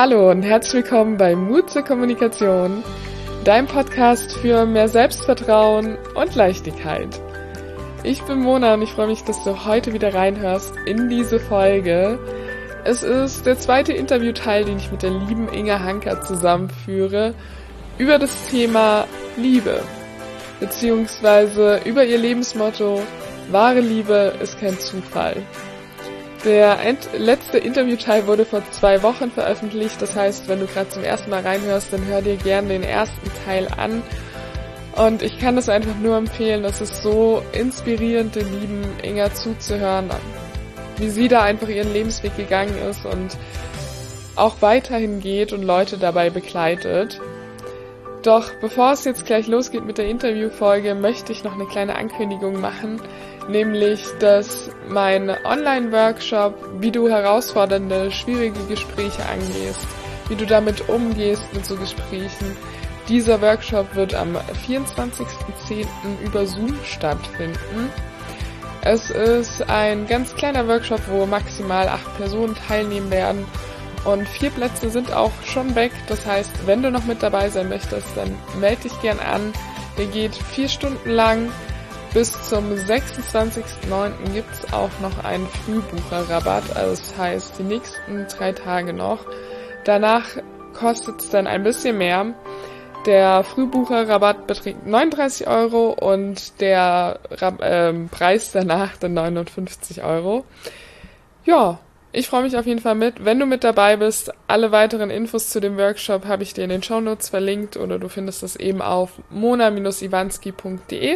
Hallo und herzlich willkommen bei Mut zur Kommunikation, dein Podcast für mehr Selbstvertrauen und Leichtigkeit. Ich bin Mona und ich freue mich, dass du heute wieder reinhörst in diese Folge. Es ist der zweite Interviewteil, den ich mit der lieben Inga Hanker zusammenführe, über das Thema Liebe, beziehungsweise über ihr Lebensmotto, wahre Liebe ist kein Zufall. Der letzte Interviewteil wurde vor 2 Wochen veröffentlicht, das heißt, wenn du gerade zum ersten Mal reinhörst, dann hör dir gerne den ersten Teil an. Und ich kann das einfach nur empfehlen, es ist so inspirierend, der lieben Inga zuzuhören, wie sie da einfach ihren Lebensweg gegangen ist und auch weiterhin geht und Leute dabei begleitet. Doch bevor es jetzt gleich losgeht mit der Interviewfolge, möchte ich noch eine kleine Ankündigung machen, nämlich, dass mein Online-Workshop, wie du herausfordernde, schwierige Gespräche angehst, wie du damit umgehst mit so Gesprächen, dieser Workshop wird am 24.10. über Zoom stattfinden. Es ist ein ganz kleiner Workshop, wo maximal 8 Personen teilnehmen werden. Und 4 Plätze sind auch schon weg. Das heißt, wenn du noch mit dabei sein möchtest, dann melde dich gern an. Der geht 4 Stunden lang. Bis zum 26.09. gibt es auch noch einen Frühbucherrabatt. Also das heißt, die nächsten 3 Tage noch. Danach kostet es dann ein bisschen mehr. Der Frühbucherrabatt beträgt 39 € und der Preis danach dann 59 €. Ja. Ich freue mich auf jeden Fall mit. Wenn du mit dabei bist, alle weiteren Infos zu dem Workshop habe ich dir in den Shownotes verlinkt oder du findest das eben auf mona-iwanski.de.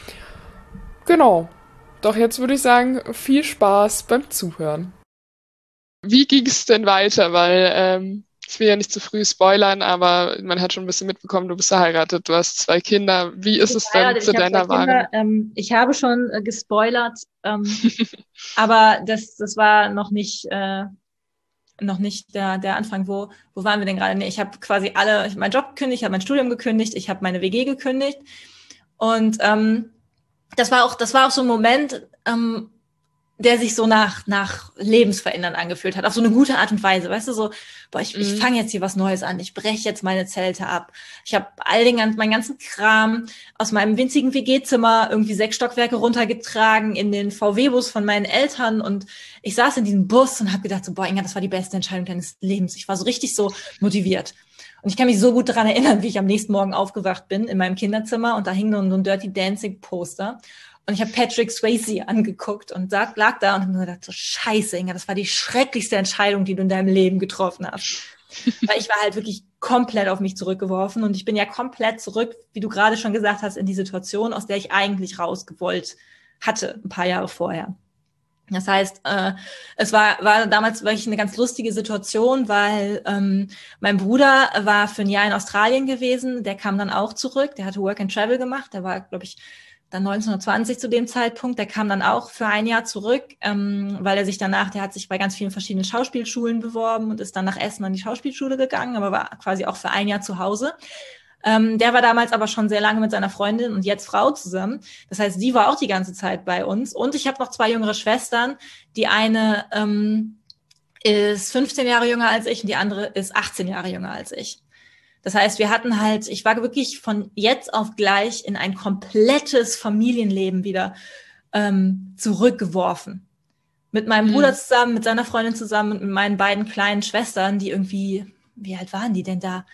Genau. Doch jetzt würde ich sagen, viel Spaß beim Zuhören. Wie ging es denn weiter? Weil ich will ja nicht zu früh spoilern, aber man hat schon ein bisschen mitbekommen, du bist verheiratet, du hast 2 Kinder. Wie ist es denn zu deiner wahren? Ich habe schon gespoilert, aber das war noch nicht der Anfang. Wo waren wir denn gerade? Nee, ich habe quasi meinen Job gekündigt, ich habe mein Studium gekündigt, ich habe meine WG gekündigt und das war auch so ein Moment, der sich so nach Lebensverändern angefühlt hat, auf so eine gute Art und Weise, weißt du, so, ich fange jetzt hier was Neues an, ich breche jetzt meine Zelte ab, ich habe meinen ganzen Kram aus meinem winzigen WG-Zimmer irgendwie 6 Stockwerke runtergetragen in den VW-Bus von meinen Eltern und ich saß in diesem Bus und habe gedacht so, Inga, das war die beste Entscheidung deines Lebens, ich war so richtig so motiviert. Und ich kann mich so gut daran erinnern, wie ich am nächsten Morgen aufgewacht bin in meinem Kinderzimmer und da hing nur so ein Dirty Dancing Poster. Und ich habe Patrick Swayze angeguckt und lag da und habe mir gedacht, so scheiße, Inga, das war die schrecklichste Entscheidung, die du in deinem Leben getroffen hast. Weil ich war halt wirklich komplett auf mich zurückgeworfen und ich bin ja komplett zurück, wie du gerade schon gesagt hast, in die Situation, aus der ich eigentlich rausgewollt hatte, ein paar Jahre vorher. Das heißt, es war damals wirklich eine ganz lustige Situation, weil mein Bruder war für ein Jahr in Australien gewesen, der kam dann auch zurück, der hatte Work and Travel gemacht, der war, glaube ich, dann 1920 zu dem Zeitpunkt, der kam dann auch für ein Jahr zurück, weil der hat sich bei ganz vielen verschiedenen Schauspielschulen beworben und ist dann nach Essen an die Schauspielschule gegangen, aber war quasi auch für ein Jahr zu Hause. Der war damals aber schon sehr lange mit seiner Freundin und jetzt Frau zusammen. Das heißt, die war auch die ganze Zeit bei uns. Und ich habe noch 2 jüngere Schwestern. Die eine ist 15 Jahre jünger als ich und die andere ist 18 Jahre jünger als ich. Das heißt, ich war wirklich von jetzt auf gleich in ein komplettes Familienleben wieder zurückgeworfen. Mit meinem Bruder zusammen, mit seiner Freundin zusammen und mit meinen beiden kleinen Schwestern, die irgendwie, wie alt waren die denn da?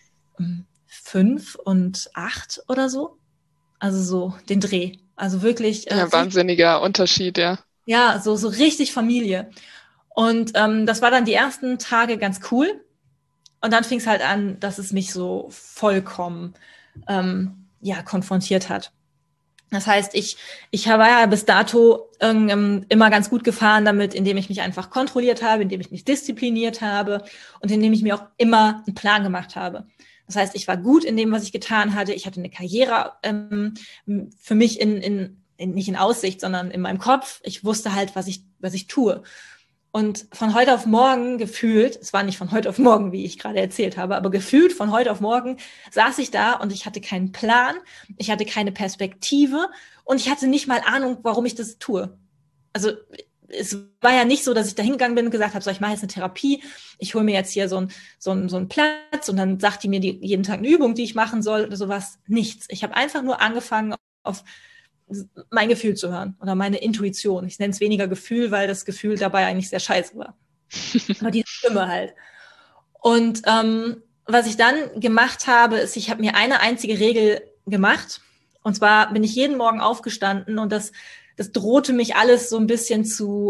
5 und 8 oder so. Also so den Dreh. Also wirklich. Ja, wahnsinniger Unterschied, ja. Ja, so richtig Familie. Und das war dann die ersten Tage ganz cool. Und dann fing es halt an, dass es mich so vollkommen konfrontiert hat. Das heißt, ich war ja bis dato immer ganz gut gefahren damit, indem ich mich einfach kontrolliert habe, indem ich mich diszipliniert habe und indem ich mir auch immer einen Plan gemacht habe. Das heißt, ich war gut in dem, was ich getan hatte. Ich hatte eine Karriere für mich nicht in Aussicht, sondern in meinem Kopf. Ich wusste halt, was ich tue. Und von heute auf morgen gefühlt, es war nicht von heute auf morgen, wie ich gerade erzählt habe, aber gefühlt von heute auf morgen saß ich da und ich hatte keinen Plan, ich hatte keine Perspektive und ich hatte nicht mal Ahnung, warum ich das tue. Also es war ja nicht so, dass ich da hingegangen bin und gesagt habe, so, ich mache jetzt eine Therapie, ich hole mir jetzt hier so einen Platz und dann sagt die mir jeden Tag eine Übung, die ich machen soll oder sowas. Nichts. Ich habe einfach nur angefangen, auf mein Gefühl zu hören oder meine Intuition. Ich nenne es weniger Gefühl, weil das Gefühl dabei eigentlich sehr scheiße war. Aber die Stimme halt. Und was ich dann gemacht habe, ist, ich habe mir eine einzige Regel gemacht. Und zwar bin ich jeden Morgen aufgestanden und das drohte mich alles so ein bisschen zu,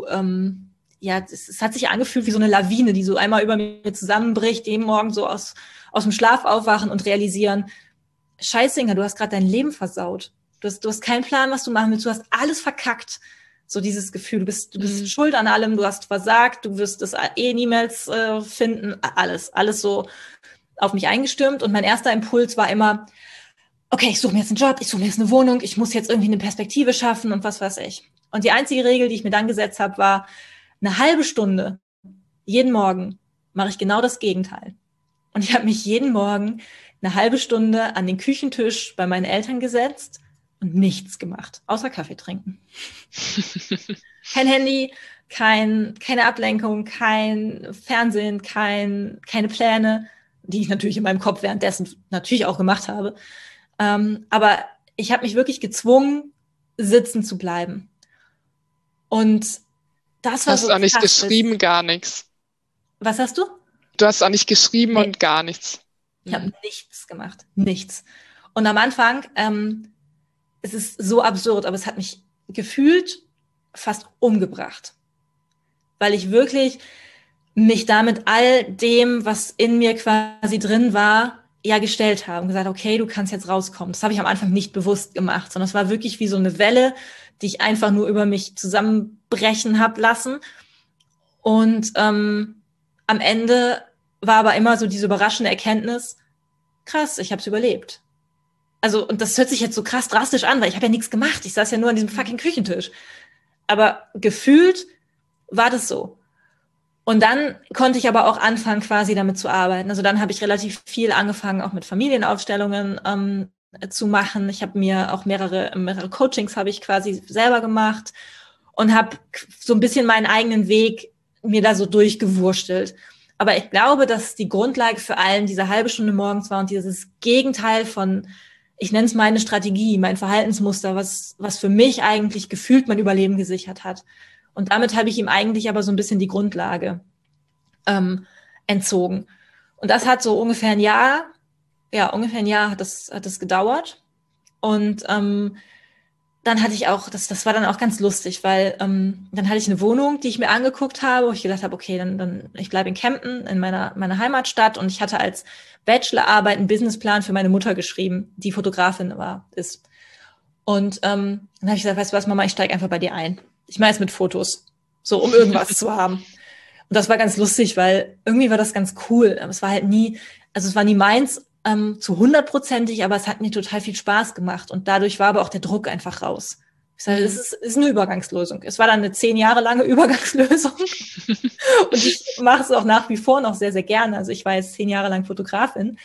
es hat sich angefühlt wie so eine Lawine, die so einmal über mir zusammenbricht, jeden Morgen so aus dem Schlaf aufwachen und realisieren, Scheiße, Inga, du hast gerade dein Leben versaut. Du hast keinen Plan, was du machen willst, du hast alles verkackt. So dieses Gefühl, du bist schuld an allem, du hast versagt, du wirst es niemals finden, alles so auf mich eingestürmt. Und mein erster Impuls war immer, okay, ich suche mir jetzt einen Job, ich suche mir jetzt eine Wohnung, ich muss jetzt irgendwie eine Perspektive schaffen und was weiß ich. Und die einzige Regel, die ich mir dann gesetzt habe, war, eine halbe Stunde, jeden Morgen, mache ich genau das Gegenteil. Und ich habe mich jeden Morgen eine halbe Stunde an den Küchentisch bei meinen Eltern gesetzt und nichts gemacht, außer Kaffee trinken. Kein Handy, keine Ablenkung, kein Fernsehen, keine Pläne, die ich natürlich in meinem Kopf währenddessen natürlich auch gemacht habe. Aber ich habe mich wirklich gezwungen, sitzen zu bleiben. Und das war hast so du auch nicht krass. geschrieben, gar nichts. Was hast du? Du hast auch nicht geschrieben Nee. und gar nichts. Ich habe nichts gemacht. Nichts. Und am Anfang, es ist so absurd, aber es hat mich gefühlt fast umgebracht. Weil ich wirklich mich da mit all dem, was in mir quasi drin war, ja gestellt habe und gesagt, okay, du kannst jetzt rauskommen. Das habe ich am Anfang nicht bewusst gemacht, sondern es war wirklich wie so eine Welle, die ich einfach nur über mich zusammenbrechen habe lassen. Und am Ende war aber immer so diese überraschende Erkenntnis, krass, ich habe es überlebt. Also, und das hört sich jetzt so krass drastisch an, weil ich habe ja nichts gemacht. Ich saß ja nur an diesem fucking Küchentisch. Aber gefühlt war das so. Und dann konnte ich aber auch anfangen, quasi damit zu arbeiten. Also dann habe ich relativ viel angefangen, auch mit Familienaufstellungen zu machen. Ich habe mir auch mehrere Coachings habe ich quasi selber gemacht und habe so ein bisschen meinen eigenen Weg mir da so durchgewurstelt. Aber ich glaube, dass die Grundlage für allen diese halbe Stunde morgens war und dieses Gegenteil von, ich nenne es meine Strategie, mein Verhaltensmuster, was für mich eigentlich gefühlt mein Überleben gesichert hat. Und damit habe ich ihm eigentlich aber so ein bisschen die Grundlage entzogen. Und das hat so ungefähr ein Jahr hat das gedauert. Und dann hatte ich auch, das war dann auch ganz lustig, weil dann hatte ich eine Wohnung, die ich mir angeguckt habe, wo ich gedacht habe, okay, dann ich bleibe in Kempten, in meiner Heimatstadt, und ich hatte als Bachelorarbeit einen Businessplan für meine Mutter geschrieben, die Fotografin ist. Und dann habe ich gesagt, weißt du was, Mama, ich steige einfach bei dir ein. Ich mache es mit Fotos, so um irgendwas zu haben. Und das war ganz lustig, weil irgendwie war das ganz cool. Aber es war halt es war nie meins, zu 100%ig, aber es hat mir total viel Spaß gemacht. Und dadurch war aber auch der Druck einfach raus. Ich sage, es ist eine Übergangslösung. Es war dann eine 10 Jahre lange Übergangslösung. Und ich mache es auch nach wie vor noch sehr, sehr gerne. Also ich war jetzt 10 Jahre lang Fotografin.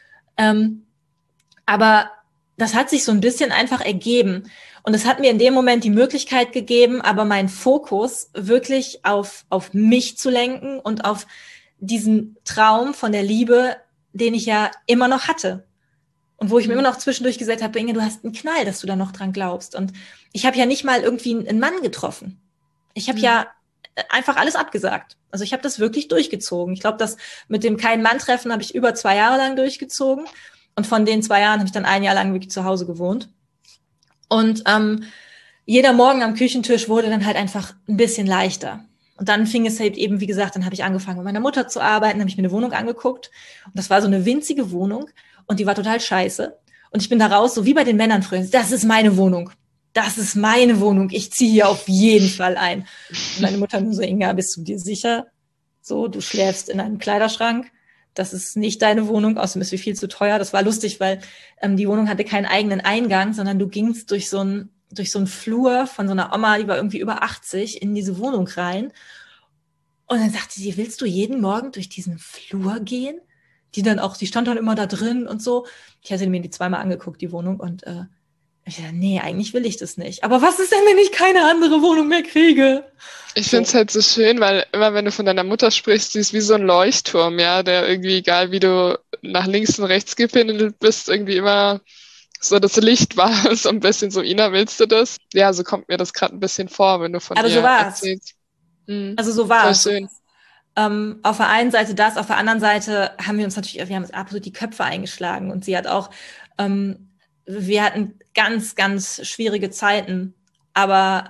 Aber das hat sich so ein bisschen einfach ergeben. Und es hat mir in dem Moment die Möglichkeit gegeben, aber meinen Fokus wirklich auf mich zu lenken und auf diesen Traum von der Liebe, den ich ja immer noch hatte. Und wo ich mir immer noch zwischendurch gesagt habe, Inge, du hast einen Knall, dass du da noch dran glaubst. Und ich habe ja nicht mal irgendwie einen Mann getroffen. Ich habe ja einfach alles abgesagt. Also ich habe das wirklich durchgezogen. Ich glaube, das mit dem keinen Mann treffen habe ich über 2 Jahre lang durchgezogen. Und von den 2 Jahren habe ich dann 1 Jahr lang wirklich zu Hause gewohnt. Und jeder Morgen am Küchentisch wurde dann halt einfach ein bisschen leichter. Und dann fing es halt eben, wie gesagt, dann habe ich angefangen, mit meiner Mutter zu arbeiten, habe ich mir eine Wohnung angeguckt. Und das war so eine winzige Wohnung und die war total scheiße. Und ich bin da raus, so wie bei den Männern früher, das ist meine Wohnung. Das ist meine Wohnung. Ich ziehe hier auf jeden Fall ein. Und meine Mutter nur so, Inga, bist du dir sicher? So, du schläfst in einem Kleiderschrank. Das ist nicht deine Wohnung, außerdem ist sie viel zu teuer. Das war lustig, weil die Wohnung hatte keinen eigenen Eingang, sondern du gingst durch so einen Flur von so einer Oma, die war irgendwie über 80, in diese Wohnung rein. Und dann sagte sie, willst du jeden Morgen durch diesen Flur gehen? Die stand dann immer da drin und so. Ich hatte mir die 2-mal angeguckt, die Wohnung. Und Ich dachte, nee, eigentlich will ich das nicht. Aber was ist denn, wenn ich keine andere Wohnung mehr kriege? Ich finde es halt so schön, weil immer wenn du von deiner Mutter sprichst, sie ist wie so ein Leuchtturm, ja, der irgendwie, egal wie du nach links und rechts gependelt bist, irgendwie immer so das Licht war, so ein bisschen so, Ina, willst du das? Ja, so kommt mir das gerade ein bisschen vor, wenn du von Aber so ihr war's. erzählst. Mhm. Also so Voll war's. schön. Auf der einen Seite das, auf der anderen Seite haben wir haben uns absolut die Köpfe eingeschlagen. Und sie hat auch, wir hatten ganz, ganz schwierige Zeiten, aber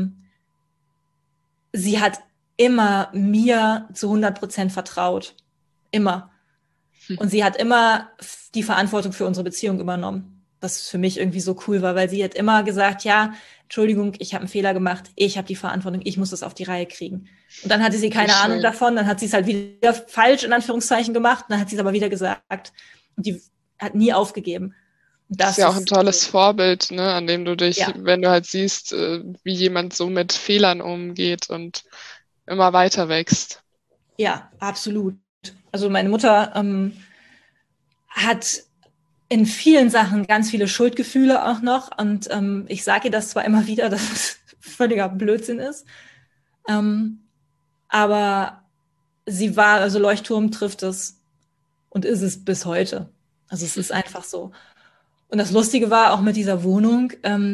sie hat immer mir zu 100% vertraut. Immer. Und sie hat immer die Verantwortung für unsere Beziehung übernommen. Was für mich irgendwie so cool war, weil sie hat immer gesagt, ja, Entschuldigung, ich habe einen Fehler gemacht, ich habe die Verantwortung, ich muss das auf die Reihe kriegen. Und dann hatte sie keine Ahnung davon, dann hat sie es halt wieder falsch in Anführungszeichen gemacht, dann hat sie es aber wieder gesagt. Und die hat nie aufgegeben. Und Das ist ja auch ein tolles Vorbild, ne, an dem du dich, Ja. wenn du halt siehst, wie jemand so mit Fehlern umgeht und immer weiter wächst. Ja, absolut. Also meine Mutter hat in vielen Sachen ganz viele Schuldgefühle auch noch. Und ich sage ihr das zwar immer wieder, dass es völliger Blödsinn ist. Aber sie war, also Leuchtturm trifft es und ist es bis heute. Also es ist einfach so. Und das Lustige war auch mit dieser Wohnung,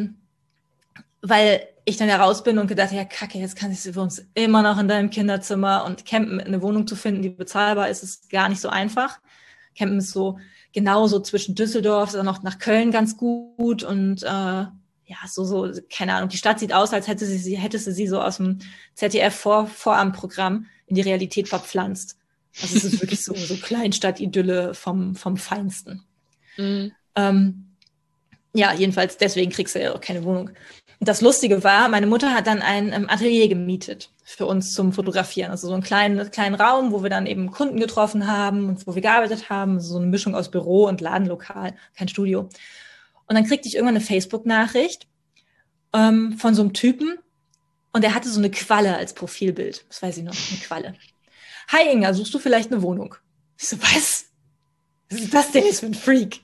weil ich dann heraus bin und gedacht, ja kacke, jetzt kann ich für uns immer noch in deinem Kinderzimmer und campen, eine Wohnung zu finden, die bezahlbar ist, ist gar nicht so einfach. Campen ist so genauso zwischen Düsseldorf, dann noch nach Köln ganz gut und ja, so, keine Ahnung, die Stadt sieht aus, als hätte sie so aus dem ZDF-Vorabendprogramm in die Realität verpflanzt. Also es ist wirklich so Kleinstadt-Idylle vom Feinsten. Mhm. Ja, jedenfalls deswegen kriegst du ja auch keine Wohnung. Und das Lustige war, meine Mutter hat dann ein Atelier gemietet für uns zum Fotografieren. Also so einen kleinen Raum, wo wir dann eben Kunden getroffen haben und wo wir gearbeitet haben. So eine Mischung aus Büro und Ladenlokal, kein Studio. Und dann kriegte ich irgendwann eine Facebook-Nachricht von so einem Typen und der hatte so eine Qualle als Profilbild. Das weiß ich noch, eine Qualle. Hi Inga, suchst du vielleicht eine Wohnung? Ich so, was? Was ist das denn jetzt für ein Freak?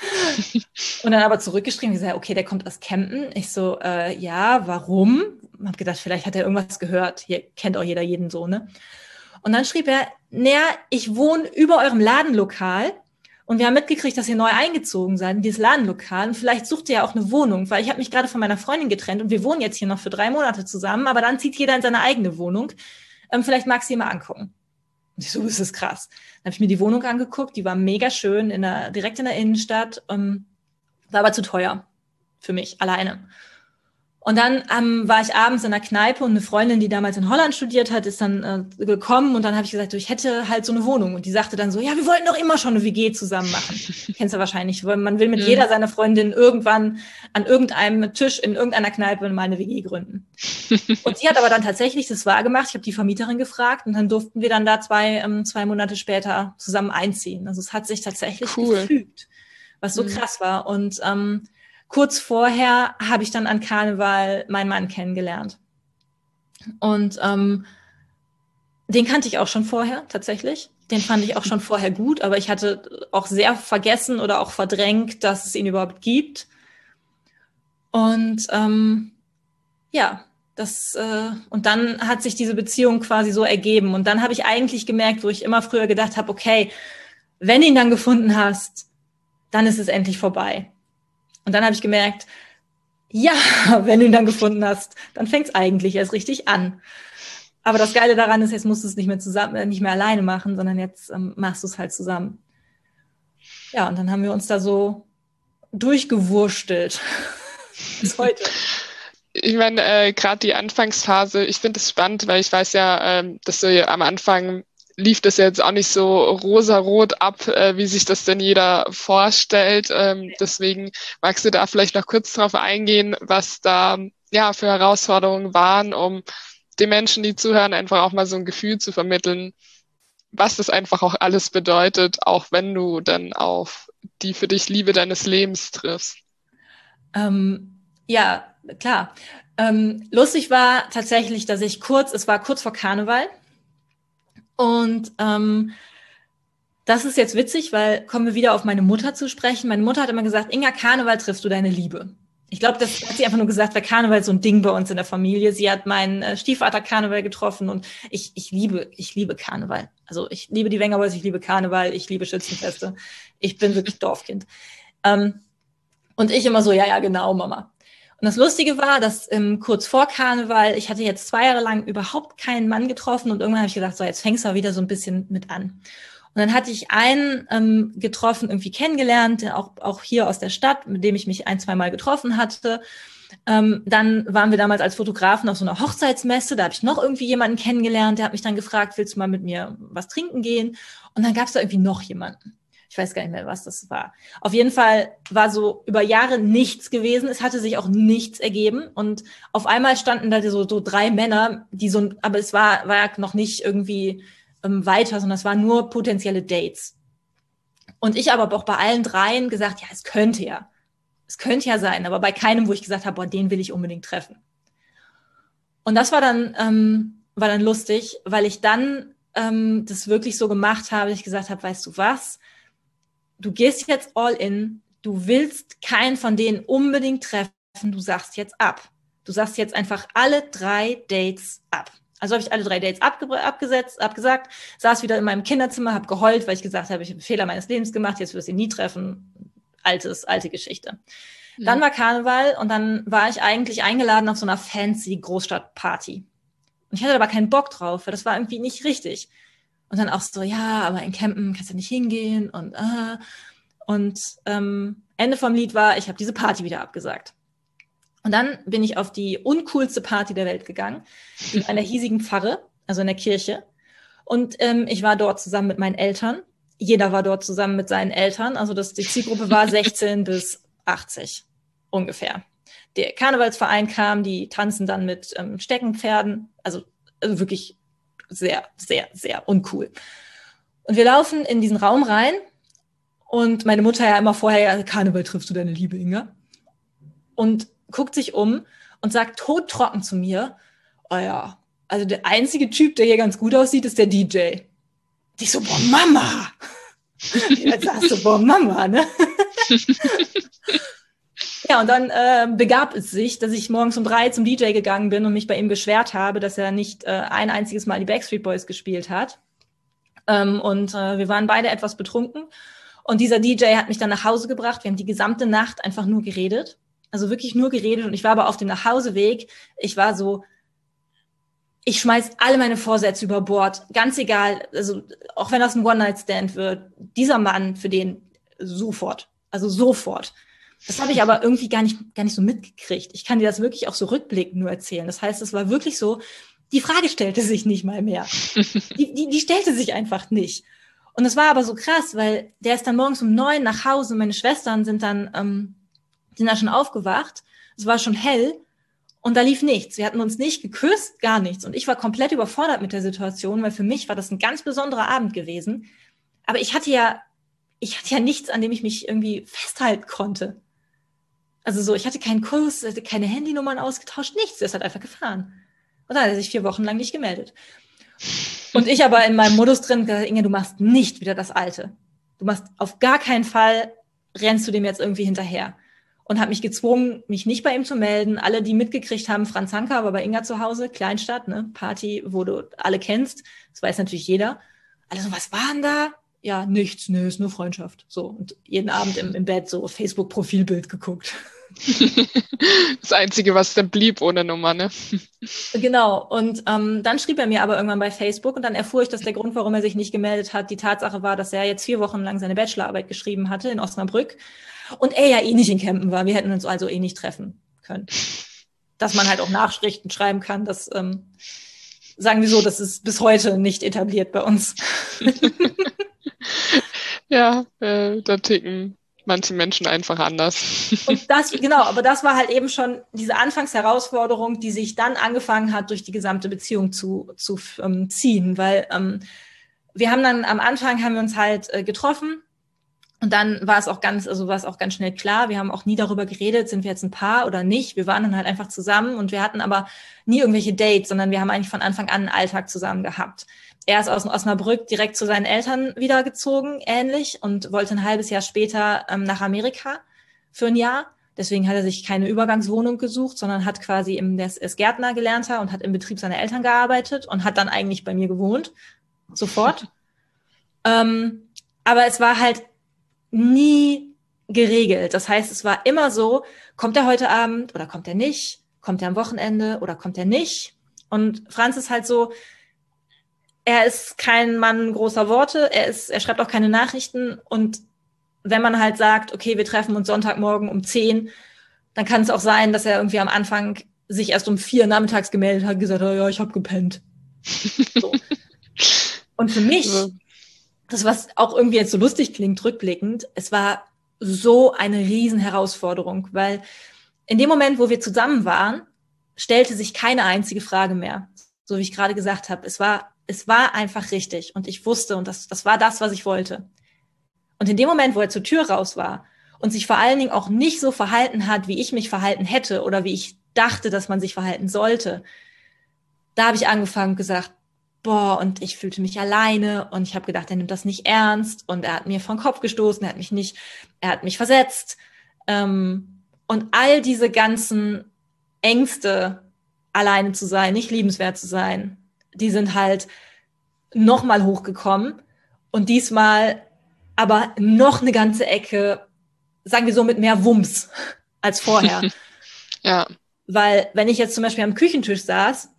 Und dann aber zurückgeschrieben, gesagt, okay, der kommt aus Kempten. Ich so, ja, warum? Hab gedacht, vielleicht hat er irgendwas gehört. Hier kennt auch jeder jeden so, ne? Und dann schrieb er, naja, ich wohne über eurem Ladenlokal und wir haben mitgekriegt, dass ihr neu eingezogen seid in dieses Ladenlokal und vielleicht sucht ihr ja auch eine Wohnung, weil ich habe mich gerade von meiner Freundin getrennt und wir wohnen jetzt hier noch für 3 Monate zusammen, aber dann zieht jeder in seine eigene Wohnung. Vielleicht magst du dir mal angucken. Und ich so, ist das krass. Dann habe ich mir die Wohnung angeguckt, die war mega schön, direkt in der Innenstadt, war aber zu teuer für mich, alleine. Und dann war ich abends in der Kneipe und eine Freundin, die damals in Holland studiert hat, ist dann gekommen und dann habe ich gesagt, ich hätte halt so eine Wohnung. Und die sagte dann so, ja, wir wollten doch immer schon eine WG zusammen machen. Kennst du wahrscheinlich, weil man will mit jeder seiner Freundin irgendwann an irgendeinem Tisch in irgendeiner Kneipe mal eine WG gründen. Und sie hat aber dann tatsächlich das wahr gemacht. Ich habe die Vermieterin gefragt und dann durften wir dann da 2 Monate später zusammen einziehen. Also es hat sich tatsächlich gefügt, was so krass war. Und kurz vorher habe ich dann an Karneval meinen Mann kennengelernt. Und den kannte ich auch schon vorher, tatsächlich. Den fand ich auch schon vorher gut, aber ich hatte auch sehr vergessen oder auch verdrängt, dass es ihn überhaupt gibt. Und ja, und dann hat sich diese Beziehung quasi so ergeben. Und dann habe ich eigentlich gemerkt, wo ich immer früher gedacht habe, okay, wenn du ihn dann gefunden hast, dann ist es endlich vorbei. Und dann habe ich gemerkt, ja, wenn du ihn dann gefunden hast, dann fängt es eigentlich erst richtig an. Aber das Geile daran ist, jetzt musst du es nicht mehr alleine machen, sondern jetzt machst du es halt zusammen. Ja, und dann haben wir uns da so durchgewurstelt bis heute. Ich meine, gerade die Anfangsphase, ich finde es spannend, weil ich weiß ja, dass du ja am Anfang lief das jetzt auch nicht so rosarot ab, wie sich das denn jeder vorstellt. Deswegen magst du da vielleicht noch kurz drauf eingehen, was da ja für Herausforderungen waren, um den Menschen, die zuhören, einfach auch mal so ein Gefühl zu vermitteln, was das einfach auch alles bedeutet, auch wenn du dann auf die für dich Liebe deines Lebens triffst. Ja, klar. Lustig war tatsächlich, dass es war kurz vor Karneval. Und das ist jetzt witzig, weil kommen wir wieder auf meine Mutter zu sprechen. Meine Mutter hat immer gesagt, Inga, Karneval triffst du deine Liebe. Ich glaube, das hat sie einfach nur gesagt, weil Karneval ist so ein Ding bei uns in der Familie. Sie hat meinen Stiefvater Karneval getroffen und ich liebe Karneval. Also ich liebe die Wenger Boys, ich liebe Karneval, ich liebe Schützenfeste. Ich bin wirklich Dorfkind. Und ich immer so, ja, genau, Mama. Und das Lustige war, dass kurz vor Karneval, ich hatte jetzt 2 Jahre lang überhaupt keinen Mann getroffen und irgendwann habe ich gedacht, so jetzt fängst du wieder so ein bisschen mit an. Und dann hatte ich einen getroffen, irgendwie kennengelernt, auch hier aus der Stadt, mit dem ich mich 1-2 Mal getroffen hatte. Dann waren wir damals als Fotografen auf so einer Hochzeitsmesse, da habe ich noch irgendwie jemanden kennengelernt, der hat mich dann gefragt, willst du mal mit mir was trinken gehen? Und dann gab es da irgendwie noch jemanden. Ich weiß gar nicht mehr, was das war. Auf jeden Fall war so über Jahre nichts gewesen. Es hatte sich auch nichts ergeben. Und auf einmal standen da so 3 Männer, die aber es war ja noch nicht irgendwie weiter, sondern es waren nur potenzielle Dates. Und ich aber auch bei allen 3 gesagt, ja, es könnte ja sein, aber bei keinem, wo ich gesagt habe, boah, den will ich unbedingt treffen. Und das war dann lustig, weil ich dann das wirklich so gemacht habe, dass ich gesagt habe, weißt du was, du gehst jetzt all in, du willst keinen von denen unbedingt treffen, du sagst jetzt ab. Du sagst jetzt einfach alle 3 Dates ab. Also habe ich alle 3 Dates abgesagt, saß wieder in meinem Kinderzimmer, habe geheult, weil ich gesagt habe, ich habe einen Fehler meines Lebens gemacht, jetzt wirst du ihn nie treffen. Alte Geschichte. Mhm. Dann war Karneval und dann war ich eigentlich eingeladen auf so einer fancy Großstadtparty. Und ich hatte aber keinen Bock drauf, weil das war irgendwie nicht richtig. Und dann auch so, ja, aber in Campen kannst du nicht hingehen und Ende vom Lied war, ich habe diese Party wieder abgesagt. Und dann bin ich auf die uncoolste Party der Welt gegangen, in einer hiesigen Pfarre, also in der Kirche. Und ich war dort zusammen mit meinen Eltern. Jeder war dort zusammen mit seinen Eltern. Also die Zielgruppe war 16 bis 80 ungefähr. Der Karnevalsverein kam, die tanzen dann mit Steckenpferden. Also wirklich sehr, sehr, sehr uncool. Und wir laufen in diesen Raum rein und meine Mutter ja immer vorher, ja, Karneval triffst du deine Liebe, Inga? Und guckt sich um und sagt todtrocken zu mir, oh ja, also der einzige Typ, der hier ganz gut aussieht, ist der DJ. Ich so, boah, Mama! Jetzt sagst du, boah, Mama, ne? Ja, und dann begab es sich, dass ich morgens um 3 zum DJ gegangen bin und mich bei ihm beschwert habe, dass er nicht ein einziges Mal die Backstreet Boys gespielt hat. Wir waren beide etwas betrunken. Und dieser DJ hat mich dann nach Hause gebracht. Wir haben die gesamte Nacht einfach nur geredet. Also wirklich nur geredet. Und ich war aber auf dem Nachhauseweg. Ich war so, ich schmeiß alle meine Vorsätze über Bord. Ganz egal, also auch wenn das ein One-Night-Stand wird, dieser Mann, für den sofort. Also sofort. Das habe ich aber irgendwie gar nicht so mitgekriegt. Ich kann dir das wirklich auch so rückblickend nur erzählen. Das heißt, es war wirklich so, die Frage stellte sich nicht mal mehr. Die stellte sich einfach nicht. Und es war aber so krass, weil der ist dann morgens um 9 nach Hause. Meine Schwestern sind dann schon aufgewacht. Es war schon hell und da lief nichts. Wir hatten uns nicht geküsst, gar nichts. Und ich war komplett überfordert mit der Situation, weil für mich war das ein ganz besonderer Abend gewesen. Aber ich hatte ja nichts, an dem ich mich irgendwie festhalten konnte. Also so, ich hatte keinen Kuss, keine Handynummern ausgetauscht, nichts. Der ist halt einfach gefahren. Und dann hat er sich 4 Wochen lang nicht gemeldet. Und ich aber in meinem Modus drin gesagt, Inge, du machst nicht wieder das Alte. Du machst auf gar keinen Fall, rennst du dem jetzt irgendwie hinterher. Und habe mich gezwungen, mich nicht bei ihm zu melden. Alle, die mitgekriegt haben, Franz Hanka war bei Inga zu Hause, Kleinstadt, ne, Party, wo du alle kennst. Das weiß natürlich jeder. Alle so, was war denn da? Ja, nichts, ne, ist nur Freundschaft. So, und jeden Abend im Bett so Facebook-Profilbild geguckt. Das Einzige, was dann blieb ohne Nummer, ne? Genau, und dann schrieb er mir aber irgendwann bei Facebook und dann erfuhr ich, dass der Grund, warum er sich nicht gemeldet hat, die Tatsache war, dass er jetzt 4 Wochen lang seine Bachelorarbeit geschrieben hatte in Osnabrück und er ja eh nicht in Campen war. Wir hätten uns also eh nicht treffen können. Dass man halt auch Nachrichten schreiben kann, das sagen wir so, das ist bis heute nicht etabliert bei uns. Ja, da ticken manche Menschen einfach anders. Und das, genau, aber das war halt eben schon diese Anfangsherausforderung, die sich dann angefangen hat, durch die gesamte Beziehung zu ziehen, weil wir haben dann am Anfang haben wir uns halt getroffen und dann war es auch ganz schnell klar, wir haben auch nie darüber geredet, sind wir jetzt ein Paar oder nicht, wir waren dann halt einfach zusammen und wir hatten aber nie irgendwelche Dates, sondern wir haben eigentlich von Anfang an einen Alltag zusammen gehabt. Er ist aus Osnabrück direkt zu seinen Eltern wiedergezogen, ähnlich, und wollte ein halbes Jahr später nach Amerika für ein Jahr. Deswegen hat er sich keine Übergangswohnung gesucht, sondern hat quasi der ist Gärtner gelernter und hat im Betrieb seiner Eltern gearbeitet und hat dann eigentlich bei mir gewohnt. Sofort. Aber es war halt nie geregelt. Das heißt, es war immer so, kommt er heute Abend oder kommt er nicht? Kommt er am Wochenende oder kommt er nicht? Und Franz ist halt so, er ist kein Mann großer Worte, er schreibt auch keine Nachrichten. Und wenn man halt sagt, okay, wir treffen uns Sonntagmorgen um 10, dann kann es auch sein, dass er irgendwie am Anfang sich erst um 4 nachmittags gemeldet hat und gesagt hat, ja, ich habe gepennt. So. Und für mich, das, was auch irgendwie jetzt so lustig klingt, rückblickend, es war so eine riesen Herausforderung, weil in dem Moment, wo wir zusammen waren, stellte sich keine einzige Frage mehr. So wie ich gerade gesagt habe, es war einfach richtig und ich wusste und das war das, was ich wollte. Und in dem Moment, wo er zur Tür raus war und sich vor allen Dingen auch nicht so verhalten hat, wie ich mich verhalten hätte oder wie ich dachte, dass man sich verhalten sollte, da habe ich angefangen und gesagt, boah, und ich fühlte mich alleine und ich habe gedacht, er nimmt das nicht ernst und er hat mir vor den Kopf gestoßen, er hat mich versetzt. Und all diese ganzen Ängste, alleine zu sein, nicht liebenswert zu sein, die sind halt nochmal hochgekommen und diesmal aber noch eine ganze Ecke, sagen wir so, mit mehr Wumms als vorher. Ja. Weil wenn ich jetzt zum Beispiel am Küchentisch saß,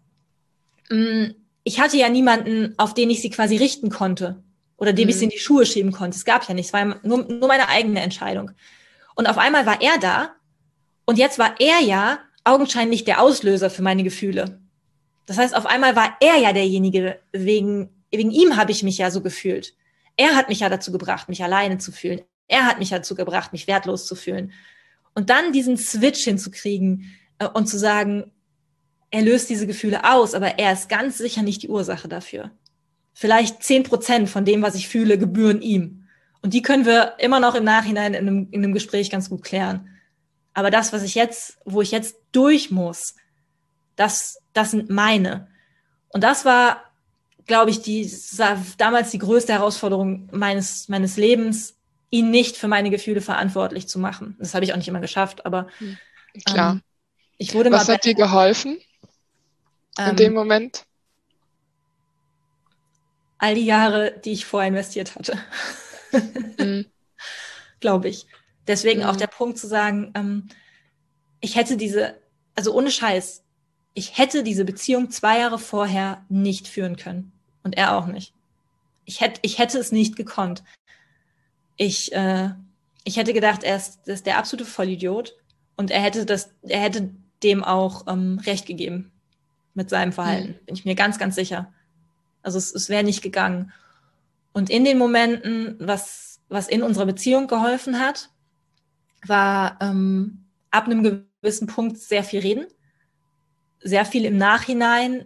ich hatte ja niemanden, auf den ich sie quasi richten konnte oder dem ich sie in die Schuhe schieben konnte. Es gab ja nichts, es war nur meine eigene Entscheidung. Und auf einmal war er da und jetzt war er ja augenscheinlich der Auslöser für meine Gefühle. Das heißt, auf einmal war er ja derjenige, wegen ihm habe ich mich ja so gefühlt. Er hat mich ja dazu gebracht, mich alleine zu fühlen. Er hat mich dazu gebracht, mich wertlos zu fühlen. Und dann diesen Switch hinzukriegen und zu sagen, er löst diese Gefühle aus, aber er ist ganz sicher nicht die Ursache dafür. Vielleicht 10% von dem, was ich fühle, gebühren ihm. Und die können wir immer noch im Nachhinein in einem Gespräch ganz gut klären. Aber das, wo ich jetzt durch muss, das sind meine. Und das war, glaube ich, damals die größte Herausforderung meines Lebens, ihn nicht für meine Gefühle verantwortlich zu machen. Das habe ich auch nicht immer geschafft, aber klar. Ich wurde Was hat dir geholfen in dem Moment? All die Jahre, die ich vorher investiert hatte. Glaube ich. Deswegen auch der Punkt zu sagen, ich hätte also ohne Scheiß, ich hätte diese Beziehung 2 Jahre vorher nicht führen können. Und er auch nicht. Ich hätte es nicht gekonnt. Ich hätte gedacht, er ist der absolute Vollidiot und er hätte dem auch Recht gegeben mit seinem Verhalten. Bin ich mir ganz, ganz sicher. Also es wäre nicht gegangen. Und in den Momenten, was in unserer Beziehung geholfen hat, war ab einem gewissen Punkt sehr viel reden, sehr viel im Nachhinein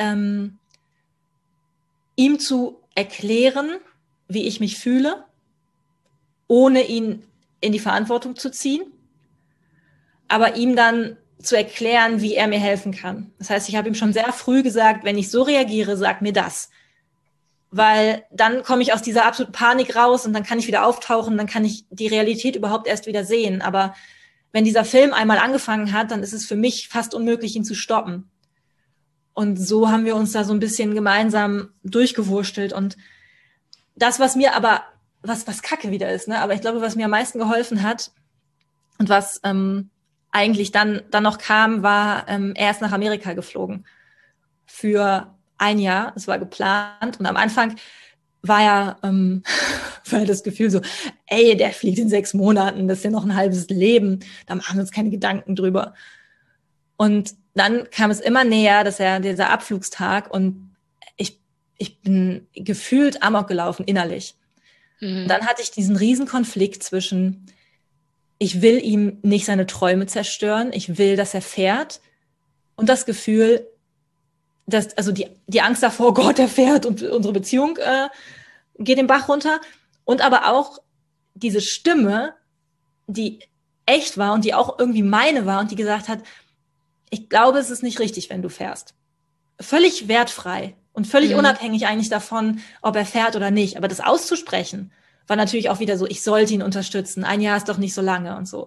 ihm zu erklären, wie ich mich fühle, ohne ihn in die Verantwortung zu ziehen, aber ihm dann zu erklären, wie er mir helfen kann. Das heißt, ich habe ihm schon sehr früh gesagt, wenn ich so reagiere, sag mir das. Weil dann komme ich aus dieser absoluten Panik raus und dann kann ich wieder auftauchen, dann kann ich die Realität überhaupt erst wieder sehen. Aber wenn dieser Film einmal angefangen hat, dann ist es für mich fast unmöglich, ihn zu stoppen. Und so haben wir uns da so ein bisschen gemeinsam durchgewurstelt. Und das, was mir aber, was Kacke wieder ist, ne? Aber ich glaube, was mir am meisten geholfen hat und was eigentlich dann noch kam, war, er ist nach Amerika geflogen für 1 Jahr. Es war geplant und am Anfang war ja das Gefühl so, ey, der fliegt in 6 Monaten, das ist ja noch ein halbes Leben, da machen wir uns keine Gedanken drüber. Und dann kam es immer näher, dieser Abflugstag und ich bin gefühlt amok gelaufen, innerlich. Und dann hatte ich diesen Riesenkonflikt zwischen, ich will ihm nicht seine Träume zerstören, ich will, dass er fährt und das Gefühl, also die Angst davor, Gott, er fährt und unsere Beziehung geht den Bach runter und aber auch diese Stimme, die echt war und die auch irgendwie meine war und die gesagt hat, ich glaube, es ist nicht richtig, wenn du fährst. Völlig wertfrei und völlig unabhängig eigentlich davon, ob er fährt oder nicht. Aber das auszusprechen war natürlich auch wieder so, ich sollte ihn unterstützen. 1 Jahr ist doch nicht so lange und so.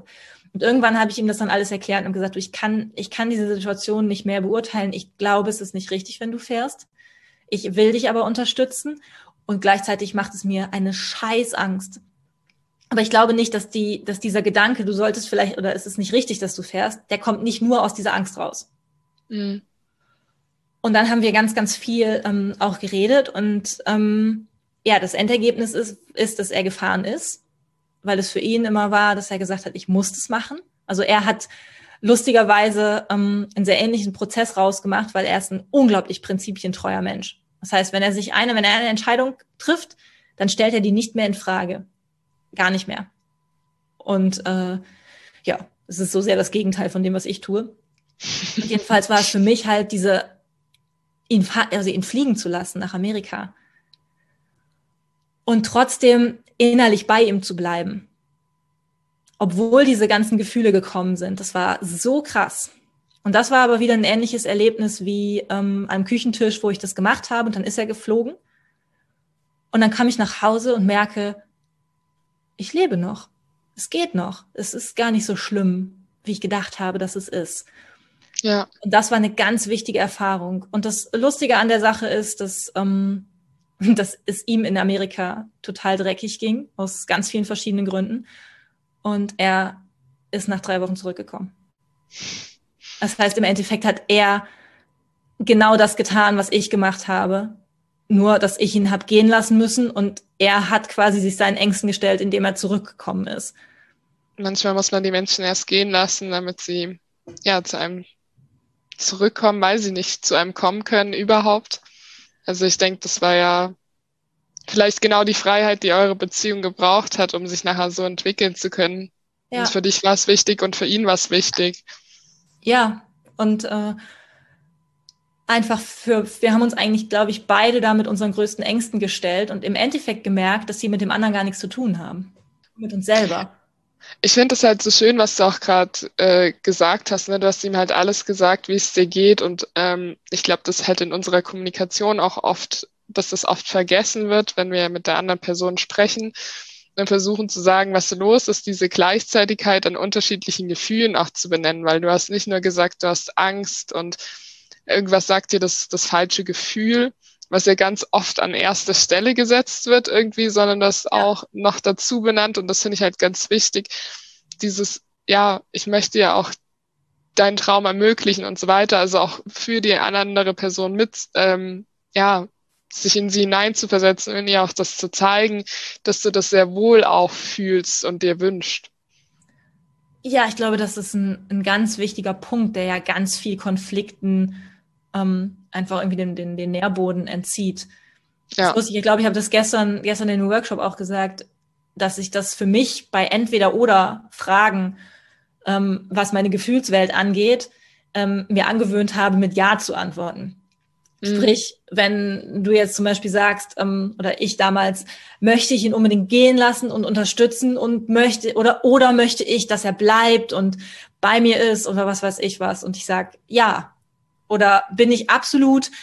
Und irgendwann habe ich ihm das dann alles erklärt und gesagt, du, ich kann diese Situation nicht mehr beurteilen. Ich glaube, es ist nicht richtig, wenn du fährst. Ich will dich aber unterstützen. Und gleichzeitig macht es mir eine Scheißangst. Aber ich glaube nicht, dass dieser Gedanke, du solltest vielleicht, oder es ist nicht richtig, dass du fährst, der kommt nicht nur aus dieser Angst raus. Mhm. Und dann haben wir ganz, ganz viel auch geredet. Und das Endergebnis ist, dass er gefahren ist, weil es für ihn immer war, dass er gesagt hat, ich muss das machen. Also er hat lustigerweise einen sehr ähnlichen Prozess rausgemacht, weil er ist ein unglaublich prinzipientreuer Mensch. Das heißt, wenn er eine Entscheidung trifft, dann stellt er die nicht mehr in Frage. Gar nicht mehr. Und es ist so sehr das Gegenteil von dem, was ich tue. Und jedenfalls war es für mich halt ihn fliegen zu lassen nach Amerika. Und trotzdem innerlich bei ihm zu bleiben. Obwohl diese ganzen Gefühle gekommen sind. Das war so krass. Und das war aber wieder ein ähnliches Erlebnis wie am Küchentisch, wo ich das gemacht habe. Und dann ist er geflogen. Und dann kam ich nach Hause und merke, ich lebe noch. Es geht noch. Es ist gar nicht so schlimm, wie ich gedacht habe, dass es ist. Ja. Und das war eine ganz wichtige Erfahrung. Und das Lustige an der Sache ist, dass es ihm in Amerika total dreckig ging, aus ganz vielen verschiedenen Gründen. Und er ist nach 3 Wochen zurückgekommen. Das heißt, im Endeffekt hat er genau das getan, was ich gemacht habe. Nur, dass ich ihn habe gehen lassen müssen und er hat quasi sich seinen Ängsten gestellt, indem er zurückgekommen ist. Manchmal muss man die Menschen erst gehen lassen, damit sie zu einem zurückkommen, weil sie nicht zu einem kommen können überhaupt. Also ich denke, das war ja vielleicht genau die Freiheit, die eure Beziehung gebraucht hat, um sich nachher so entwickeln zu können. Ja. Und für dich war es wichtig und für ihn war es wichtig. Ja, und wir haben uns eigentlich, glaube ich, beide da mit unseren größten Ängsten gestellt und im Endeffekt gemerkt, dass sie mit dem anderen gar nichts zu tun haben. Mit uns selber. Ich finde es halt so schön, was du auch gerade gesagt hast. Ne? Du hast ihm halt alles gesagt, wie es dir geht. Und ich glaube, das halt in unserer Kommunikation auch oft, dass das oft vergessen wird, wenn wir mit der anderen Person sprechen und versuchen zu sagen, was los ist, diese Gleichzeitigkeit an unterschiedlichen Gefühlen auch zu benennen. Weil du hast nicht nur gesagt, du hast Angst und irgendwas sagt dir das falsche Gefühl, was ja ganz oft an erster Stelle gesetzt wird irgendwie, sondern das auch noch dazu benannt und das finde ich halt ganz wichtig. Dieses, ich möchte ja auch deinen Traum ermöglichen und so weiter, also auch für die andere Person sich in sie hineinzuversetzen und ihr auch das zu zeigen, dass du das sehr wohl auch fühlst und dir wünscht. Ja, ich glaube, das ist ein ganz wichtiger Punkt, der ja ganz viel Konflikten einfach irgendwie den Nährboden entzieht. Ja. Ich glaube, ich habe das gestern in dem Workshop auch gesagt, dass ich das für mich bei Entweder-oder-Fragen, was meine Gefühlswelt angeht, mir angewöhnt habe, mit Ja zu antworten. Sprich, wenn du jetzt zum Beispiel sagst, oder ich damals, möchte ich ihn unbedingt gehen lassen und unterstützen und möchte ich, dass er bleibt und bei mir ist oder was weiß ich was. Und ich sage, ja. Oder bin ich absolut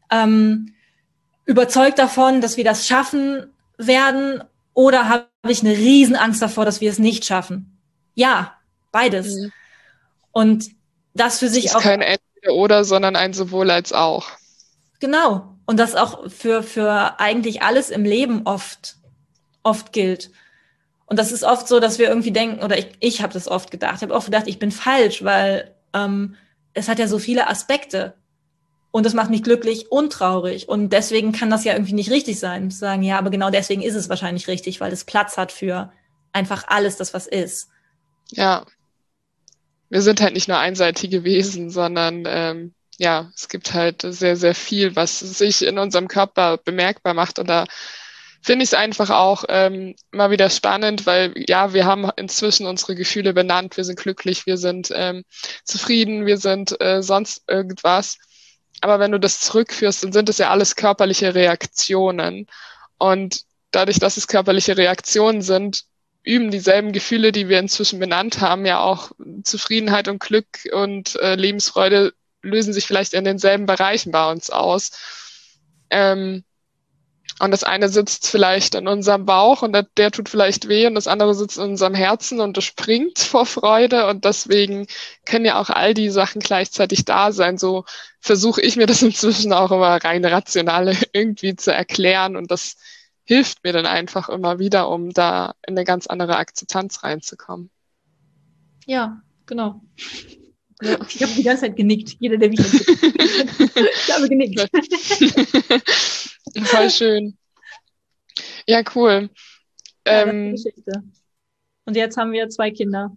überzeugt davon, dass wir das schaffen werden? Oder habe ich eine Riesenangst davor, dass wir es nicht schaffen? Ja, beides. Mhm. Und das für sich auch. Das ist kein Entweder-oder, sondern ein sowohl als auch. Genau. Und das auch für eigentlich alles im Leben oft gilt. Und das ist oft so, dass wir irgendwie denken, oder ich habe das oft gedacht, ich habe oft gedacht, ich bin falsch, weil es hat ja so viele Aspekte. Und das macht mich glücklich und traurig. Und deswegen kann das ja irgendwie nicht richtig sein. Zu sagen, ja, aber genau deswegen ist es wahrscheinlich richtig, weil es Platz hat für einfach alles, das was ist. Ja. Wir sind halt nicht nur einseitige Wesen, sondern es gibt halt sehr, sehr viel, was sich in unserem Körper bemerkbar macht. Und da finde ich es einfach auch mal wieder spannend, weil wir haben inzwischen unsere Gefühle benannt. Wir sind glücklich, wir sind zufrieden, wir sind sonst irgendwas. Aber wenn du das zurückführst, dann sind es ja alles körperliche Reaktionen. Und dadurch, dass es körperliche Reaktionen sind, üben dieselben Gefühle, die wir inzwischen benannt haben, ja auch Zufriedenheit und Glück und Lebensfreude lösen sich vielleicht in denselben Bereichen bei uns aus. Und Und das eine sitzt vielleicht in unserem Bauch und der tut vielleicht weh und das andere sitzt in unserem Herzen und das springt vor Freude. Und deswegen können ja auch all die Sachen gleichzeitig da sein. So versuche ich mir das inzwischen auch immer rein rational irgendwie zu erklären. Und das hilft mir dann einfach immer wieder, um da in eine ganz andere Akzeptanz reinzukommen. Ja, genau. Ja, ich habe die ganze Zeit genickt. Jeder, der mich ich habe genickt. Voll schön. Ja, cool. Ja, das ist die Geschichte. Und jetzt haben wir 2 Kinder.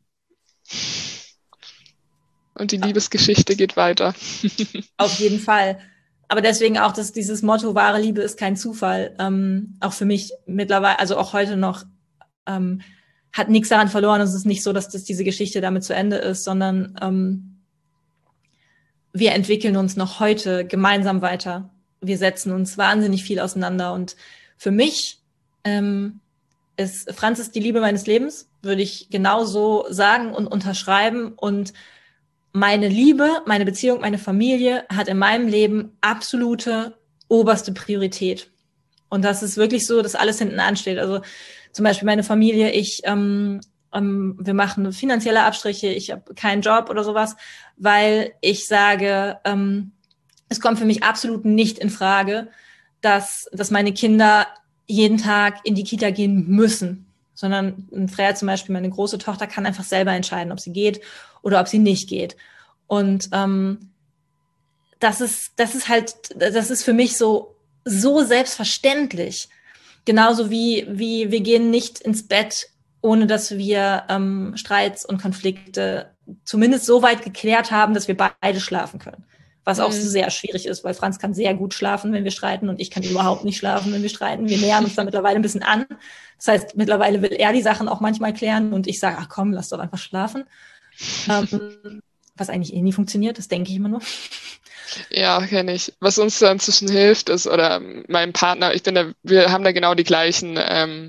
Und die Liebesgeschichte geht weiter. Auf jeden Fall. Aber deswegen auch dieses Motto, wahre Liebe ist kein Zufall. Auch für mich mittlerweile, also auch heute noch, hat nichts daran verloren. Es ist nicht so, dass diese Geschichte damit zu Ende ist, sondern wir entwickeln uns noch heute gemeinsam weiter. Wir setzen uns wahnsinnig viel auseinander. Und für mich ist Franz die Liebe meines Lebens, würde ich genauso sagen und unterschreiben. Und meine Liebe, meine Beziehung, meine Familie hat in meinem Leben absolute oberste Priorität. Und das ist wirklich so, dass alles hinten ansteht. Also zum Beispiel meine Familie, wir machen finanzielle Abstriche, ich habe keinen Job oder sowas, weil ich sage, es kommt für mich absolut nicht in Frage, dass meine Kinder jeden Tag in die Kita gehen müssen, sondern Freya zum Beispiel, meine große Tochter, kann einfach selber entscheiden, ob sie geht oder ob sie nicht geht. Und das ist für mich so selbstverständlich. Genauso wie wir gehen nicht ins Bett, ohne dass wir Streits und Konflikte zumindest so weit geklärt haben, dass wir beide schlafen können. Was auch sehr schwierig ist, weil Franz kann sehr gut schlafen, wenn wir streiten, und ich kann überhaupt nicht schlafen, wenn wir streiten. Wir nähern uns da mittlerweile ein bisschen an. Das heißt, mittlerweile will er die Sachen auch manchmal klären und ich sage, ach komm, lass doch einfach schlafen. Was eigentlich nie funktioniert, das denke ich immer nur. Ja, kenne ich. Was uns da inzwischen hilft, ist, oder mein Partner, wir haben da genau die gleichen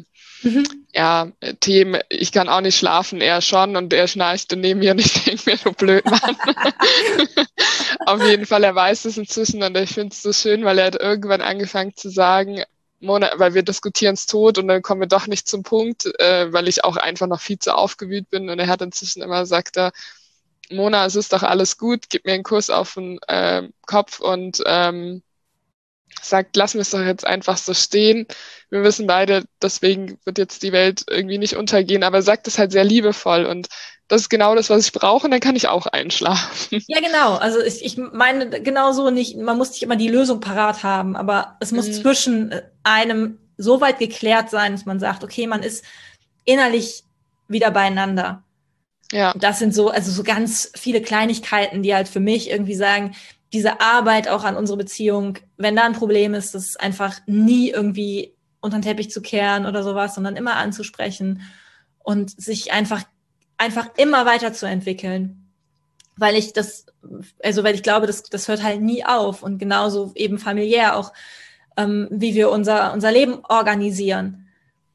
Themen. Ich kann auch nicht schlafen, er schon, und er schnarcht neben mir und ich denke mir, du blöd, Mann. Auf jeden Fall, er weiß es inzwischen und ich finde es so schön, weil er hat irgendwann angefangen zu sagen, Mona, weil wir diskutieren es tot und dann kommen wir doch nicht zum Punkt, weil ich auch einfach noch viel zu aufgewühlt bin, und er hat inzwischen immer gesagt, Mona, es ist doch alles gut, gib mir einen Kuss auf den Kopf und sagt, lassen wir es doch jetzt einfach so stehen. Wir wissen beide, deswegen wird jetzt die Welt irgendwie nicht untergehen, aber sagt es halt sehr liebevoll, und das ist genau das, was ich brauche, und dann kann ich auch einschlafen. Ja, genau. Also ich meine genauso nicht, man muss nicht immer die Lösung parat haben, aber es muss zwischen einem so weit geklärt sein, dass man sagt, okay, man ist innerlich wieder beieinander. Ja. Und das sind so ganz viele Kleinigkeiten, die halt für mich irgendwie sagen, diese Arbeit auch an unsere Beziehung, wenn da ein Problem ist, das ist einfach nie irgendwie unter den Teppich zu kehren oder sowas, sondern immer anzusprechen und sich einfach immer weiterzuentwickeln. Weil ich glaube, das hört halt nie auf, und genauso eben familiär auch, wie wir unser Leben organisieren.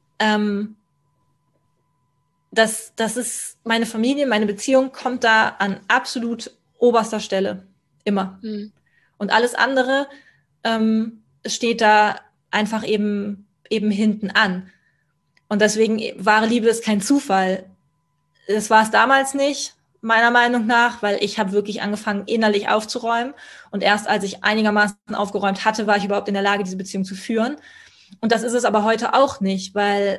Das ist meine Familie, meine Beziehung kommt da an absolut oberster Stelle. Immer. Und alles andere steht da einfach eben hinten an. Und deswegen, wahre Liebe ist kein Zufall. Das war es damals nicht, meiner Meinung nach, weil ich habe wirklich angefangen, innerlich aufzuräumen. Und erst als ich einigermaßen aufgeräumt hatte, war ich überhaupt in der Lage, diese Beziehung zu führen. Und das ist es aber heute auch nicht, weil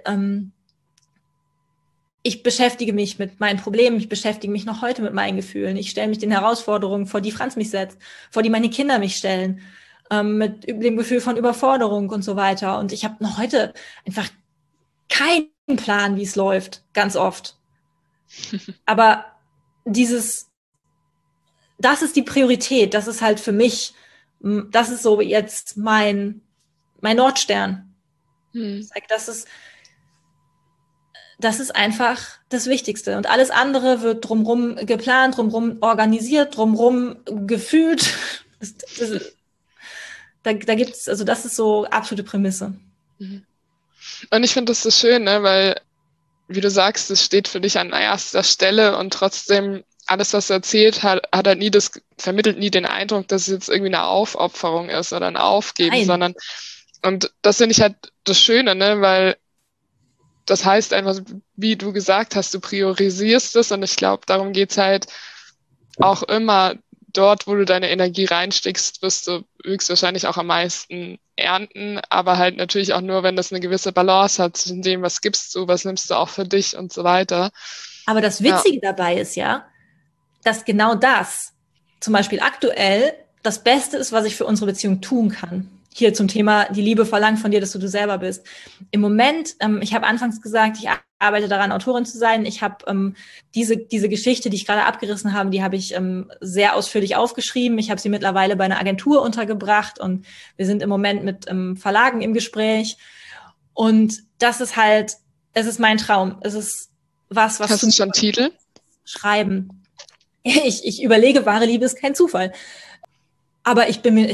ich beschäftige mich mit meinen Problemen, ich beschäftige mich noch heute mit meinen Gefühlen. Ich stelle mich den Herausforderungen, vor die Franz mich setzt, vor die meine Kinder mich stellen, mit dem Gefühl von Überforderung und so weiter. Und ich habe noch heute einfach keinen Plan, wie es läuft, ganz oft. Aber das ist die Priorität, das ist halt für mich, das ist so jetzt mein Nordstern. Ich sage, das ist einfach das Wichtigste. Und alles andere wird drumherum geplant, drumherum organisiert, drumherum gefühlt. Da gibt's, also das ist so absolute Prämisse. Und ich finde das so schön, ne, weil, wie du sagst, es steht für dich an erster Stelle, und trotzdem alles, was er erzählt, vermittelt nie den Eindruck, dass es jetzt irgendwie eine Aufopferung ist oder ein Aufgeben, sondern Und das finde ich halt das Schöne, ne, weil das heißt einfach, wie du gesagt hast, du priorisierst es und ich glaube, darum geht's halt auch immer. Dort, wo du deine Energie reinsteckst, wirst du höchstwahrscheinlich auch am meisten ernten, aber halt natürlich auch nur, wenn das eine gewisse Balance hat zwischen dem, was gibst du, was nimmst du auch für dich und so weiter. Aber das Witzige dabei ist ja, dass genau das zum Beispiel aktuell das Beste ist, was ich für unsere Beziehung tun kann. Hier zum Thema, die Liebe verlangt von dir, dass du selber bist. Im Moment, ich habe anfangs gesagt, ich arbeite daran, Autorin zu sein. Ich habe diese Geschichte, die ich gerade abgerissen habe, die habe ich sehr ausführlich aufgeschrieben. Ich habe sie mittlerweile bei einer Agentur untergebracht und wir sind im Moment mit Verlagen im Gespräch. Und das ist halt, es ist mein Traum. Es ist was Hast du schon Titel? Schreiben. Ich überlege, wahre Liebe ist kein Zufall. Aber ich bin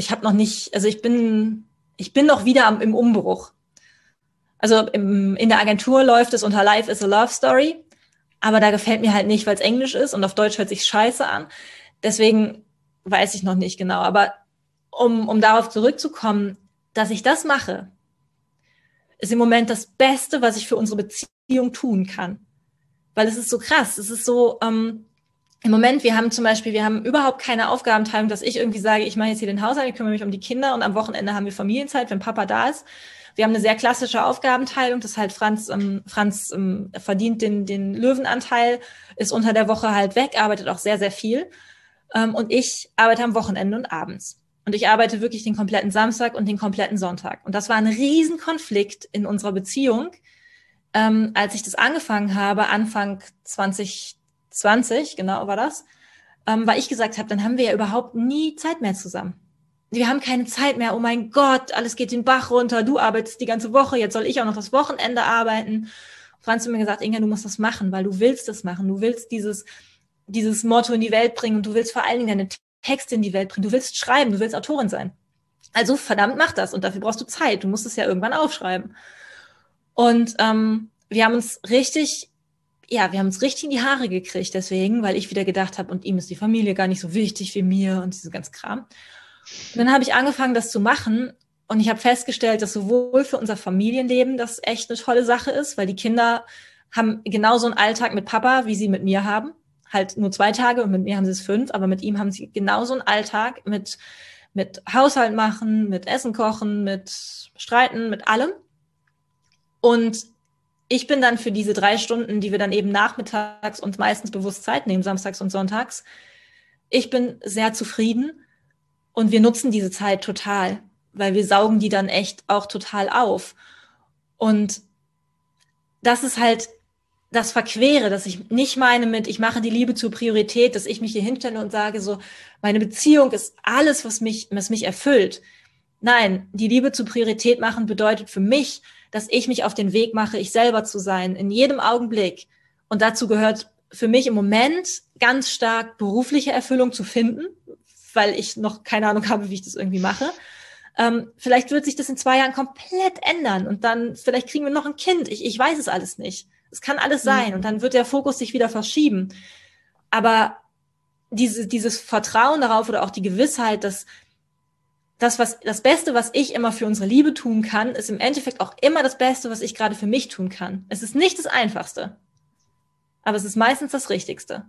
noch wieder im Umbruch. Also in der Agentur läuft es unter Life is a Love Story, aber da gefällt mir halt nicht, weil es Englisch ist und auf Deutsch hört sich scheiße an. Deswegen weiß ich noch nicht genau. Aber um darauf zurückzukommen, dass ich das mache, ist im Moment das Beste, was ich für unsere Beziehung tun kann. Weil es ist so krass. Es ist so, im Moment, wir haben überhaupt keine Aufgabenteilung, dass ich irgendwie sage, ich mache jetzt hier den Haushalt, ich kümmere mich um die Kinder und am Wochenende haben wir Familienzeit, wenn Papa da ist. Wir haben eine sehr klassische Aufgabenteilung, das ist halt Franz verdient den Löwenanteil, ist unter der Woche halt weg, arbeitet auch sehr, sehr viel. Und ich arbeite am Wochenende und abends. Und ich arbeite wirklich den kompletten Samstag und den kompletten Sonntag. Und das war ein Riesenkonflikt in unserer Beziehung, als ich das angefangen habe, Anfang 2020, genau war das, weil ich gesagt habe, dann haben wir ja überhaupt nie Zeit mehr zusammen. Wir haben keine Zeit mehr, oh mein Gott, alles geht den Bach runter, du arbeitest die ganze Woche, jetzt soll ich auch noch das Wochenende arbeiten. Franz hat mir gesagt, Inga, du musst das machen, weil du willst das machen, du willst dieses Motto in die Welt bringen und du willst vor allen Dingen deine Texte in die Welt bringen, du willst schreiben, du willst Autorin sein. Also verdammt, mach das und dafür brauchst du Zeit, du musst es ja irgendwann aufschreiben. Und wir haben uns richtig in die Haare gekriegt deswegen, weil ich wieder gedacht habe, und ihm ist die Familie gar nicht so wichtig wie mir und diese ganze Kram. Und dann habe ich angefangen, das zu machen und ich habe festgestellt, dass sowohl für unser Familienleben das echt eine tolle Sache ist, weil die Kinder haben genauso einen Alltag mit Papa, wie sie mit mir haben. Halt nur 2 Tage und mit mir haben sie es 5, aber mit ihm haben sie genauso einen Alltag mit Haushalt machen, mit Essen kochen, mit Streiten, mit allem. Und ich bin dann für diese 3 Stunden, die wir dann eben nachmittags und meistens bewusst Zeit nehmen, samstags und sonntags, ich bin sehr zufrieden und wir nutzen diese Zeit total, weil wir saugen die dann echt auch total auf. Und das ist halt das Verquere, dass ich nicht meine ich mache die Liebe zur Priorität, dass ich mich hier hinstelle und sage so, meine Beziehung ist alles, was mich erfüllt. Nein, die Liebe zur Priorität machen bedeutet für mich, dass ich mich auf den Weg mache, ich selber zu sein, in jedem Augenblick. Und dazu gehört für mich im Moment ganz stark berufliche Erfüllung zu finden, weil ich noch keine Ahnung habe, wie ich das irgendwie mache. Vielleicht wird sich das in 2 Jahren komplett ändern und dann vielleicht kriegen wir noch ein Kind. Ich weiß es alles nicht. Es kann alles sein und dann wird der Fokus sich wieder verschieben. Aber dieses Vertrauen darauf oder auch die Gewissheit, dass das Beste, was ich immer für unsere Liebe tun kann, ist im Endeffekt auch immer das Beste, was ich gerade für mich tun kann. Es ist nicht das Einfachste, aber es ist meistens das Richtigste.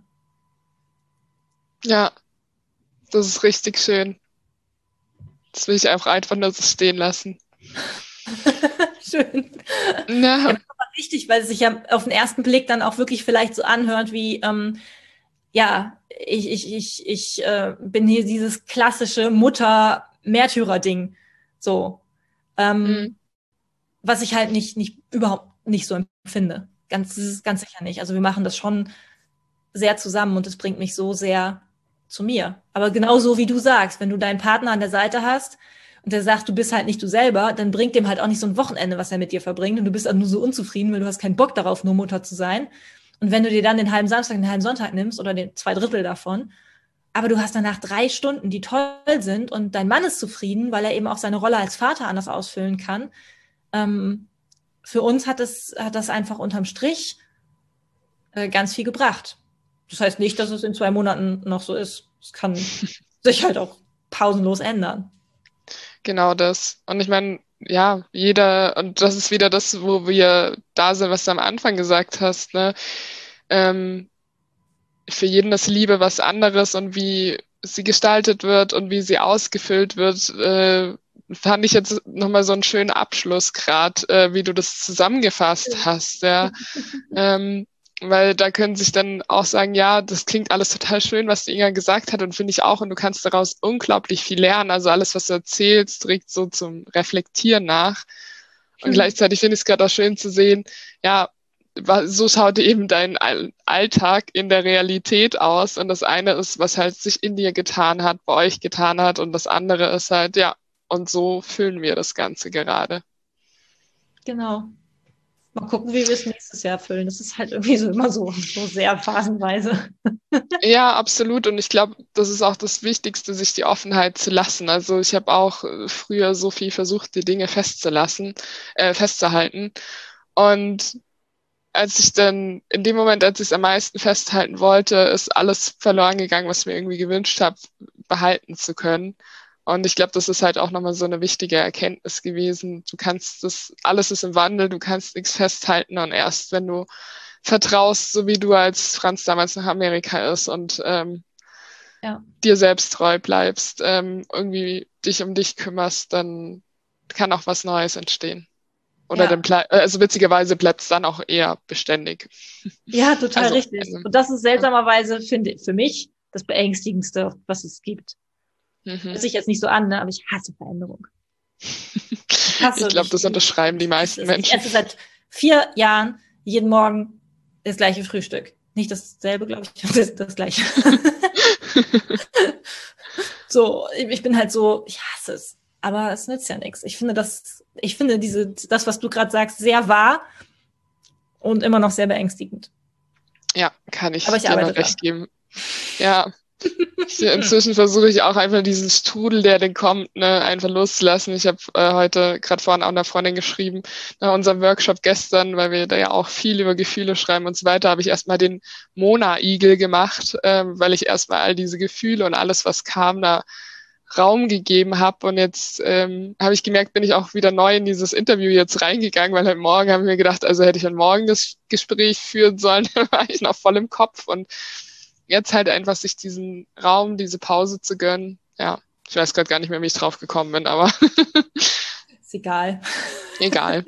Ja, das ist richtig schön. Das will ich einfach nur so stehen lassen. Schön. Ja. Ja, das ist aber richtig, weil es sich ja auf den ersten Blick dann auch wirklich vielleicht so anhört wie, ich bin hier dieses klassische Mutter-Märtyrer-Ding. So. Was ich halt überhaupt nicht so empfinde. Ganz sicher nicht. Also wir machen das schon sehr zusammen und es bringt mich so sehr zu mir. Aber genauso wie du sagst, wenn du deinen Partner an der Seite hast und der sagt, du bist halt nicht du selber, dann bringt dem halt auch nicht so ein Wochenende, was er mit dir verbringt und du bist halt nur so unzufrieden, weil du hast keinen Bock darauf, nur Mutter zu sein. Und wenn du dir dann den halben Samstag, den halben Sonntag nimmst oder den 2/3 davon, aber du hast danach 3 Stunden, die toll sind und dein Mann ist zufrieden, weil er eben auch seine Rolle als Vater anders ausfüllen kann. Für uns hat das einfach unterm Strich ganz viel gebracht. Das heißt nicht, dass es in 2 Monaten noch so ist. Es kann sich halt auch pausenlos ändern. Genau das. Und ich meine, ja, jeder, und das ist wieder das, wo wir da sind, was du am Anfang gesagt hast, ne? Ähm, für jeden ist Liebe was anderes und wie sie gestaltet wird und wie sie ausgefüllt wird, fand ich jetzt nochmal so einen schönen Abschluss gerade, wie du das zusammengefasst hast, ja. Weil da können sich dann auch sagen, ja, das klingt alles total schön, was die Inga gesagt hat und finde ich auch und du kannst daraus unglaublich viel lernen. Also alles, was du erzählst, trägt so zum Reflektieren nach. Und gleichzeitig finde ich es gerade auch schön zu sehen, ja, so schaut eben dein Alltag in der Realität aus. Und das eine ist, was halt sich in dir getan hat, bei euch getan hat. Und das andere ist halt, ja, und so füllen wir das Ganze gerade. Genau. Mal gucken, wie wir es nächstes Jahr füllen. Das ist halt irgendwie so immer so sehr phasenweise. Ja, absolut. Und ich glaube, das ist auch das Wichtigste, sich die Offenheit zu lassen. Also ich habe auch früher so viel versucht, die Dinge festzuhalten. Und als ich dann, in dem Moment, als ich es am meisten festhalten wollte, ist alles verloren gegangen, was ich mir irgendwie gewünscht habe, behalten zu können. Und ich glaube, das ist halt auch nochmal so eine wichtige Erkenntnis gewesen. Du kannst das, alles ist im Wandel, du kannst nichts festhalten und erst wenn du vertraust, so wie du als Franz damals nach Amerika ist und dir selbst treu bleibst, irgendwie dich um dich kümmerst, dann kann auch was Neues entstehen. Oder dann also witzigerweise bleibt es dann auch eher beständig. Ja, total also, richtig. Und das ist seltsamerweise, finde ich, für mich das Beängstigendste, was es gibt. Hört sich jetzt nicht so an, ne? Aber ich hasse Veränderung. Ich glaube, das unterschreiben die meisten Menschen. Ich esse seit 4 Jahren jeden Morgen das gleiche Frühstück. Nicht dasselbe, glaube ich, das gleiche. So, ich bin halt so, ich hasse es. Aber es nützt ja nichts. Ich finde das, was du gerade sagst, sehr wahr und immer noch sehr beängstigend. Ja, kann ich dir noch recht geben. Ja. Inzwischen versuche ich auch einfach diesen Strudel, der denn kommt, ne, einfach loszulassen. Ich habe heute gerade vorhin auch einer Freundin geschrieben, nach unserem Workshop gestern, weil wir da ja auch viel über Gefühle schreiben und so weiter, habe ich erstmal den Mona-Igel gemacht, weil ich erstmal all diese Gefühle und alles, was kam, da Raum gegeben habe. Und jetzt habe ich gemerkt, bin ich auch wieder neu in dieses Interview jetzt reingegangen, weil heute Morgen habe ich mir gedacht, also hätte ich heute Morgen das Gespräch führen sollen, dann war ich noch voll im Kopf und jetzt halt einfach sich diesen Raum, diese Pause zu gönnen. Ja, ich weiß gerade gar nicht mehr, wie ich drauf gekommen bin, aber ist egal. Egal.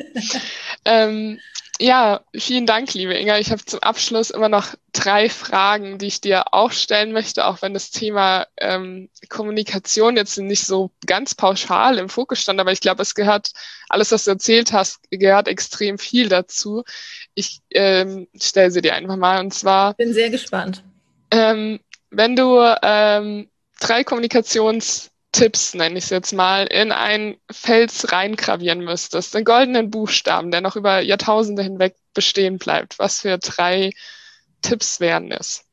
Ja, vielen Dank, liebe Inga. Ich habe zum Abschluss immer noch 3 Fragen, die ich dir auch stellen möchte, auch wenn das Thema Kommunikation jetzt nicht so ganz pauschal im Fokus stand, aber ich glaube, es gehört, alles, was du erzählt hast, gehört extrem viel dazu. Ich stelle sie dir einfach mal, und zwar... Bin sehr gespannt. Wenn du 3 Kommunikationstipps, nenne ich es jetzt mal, in einen Fels reingravieren müsstest, den goldenen Buchstaben, der noch über Jahrtausende hinweg bestehen bleibt, was für 3 Tipps wären es?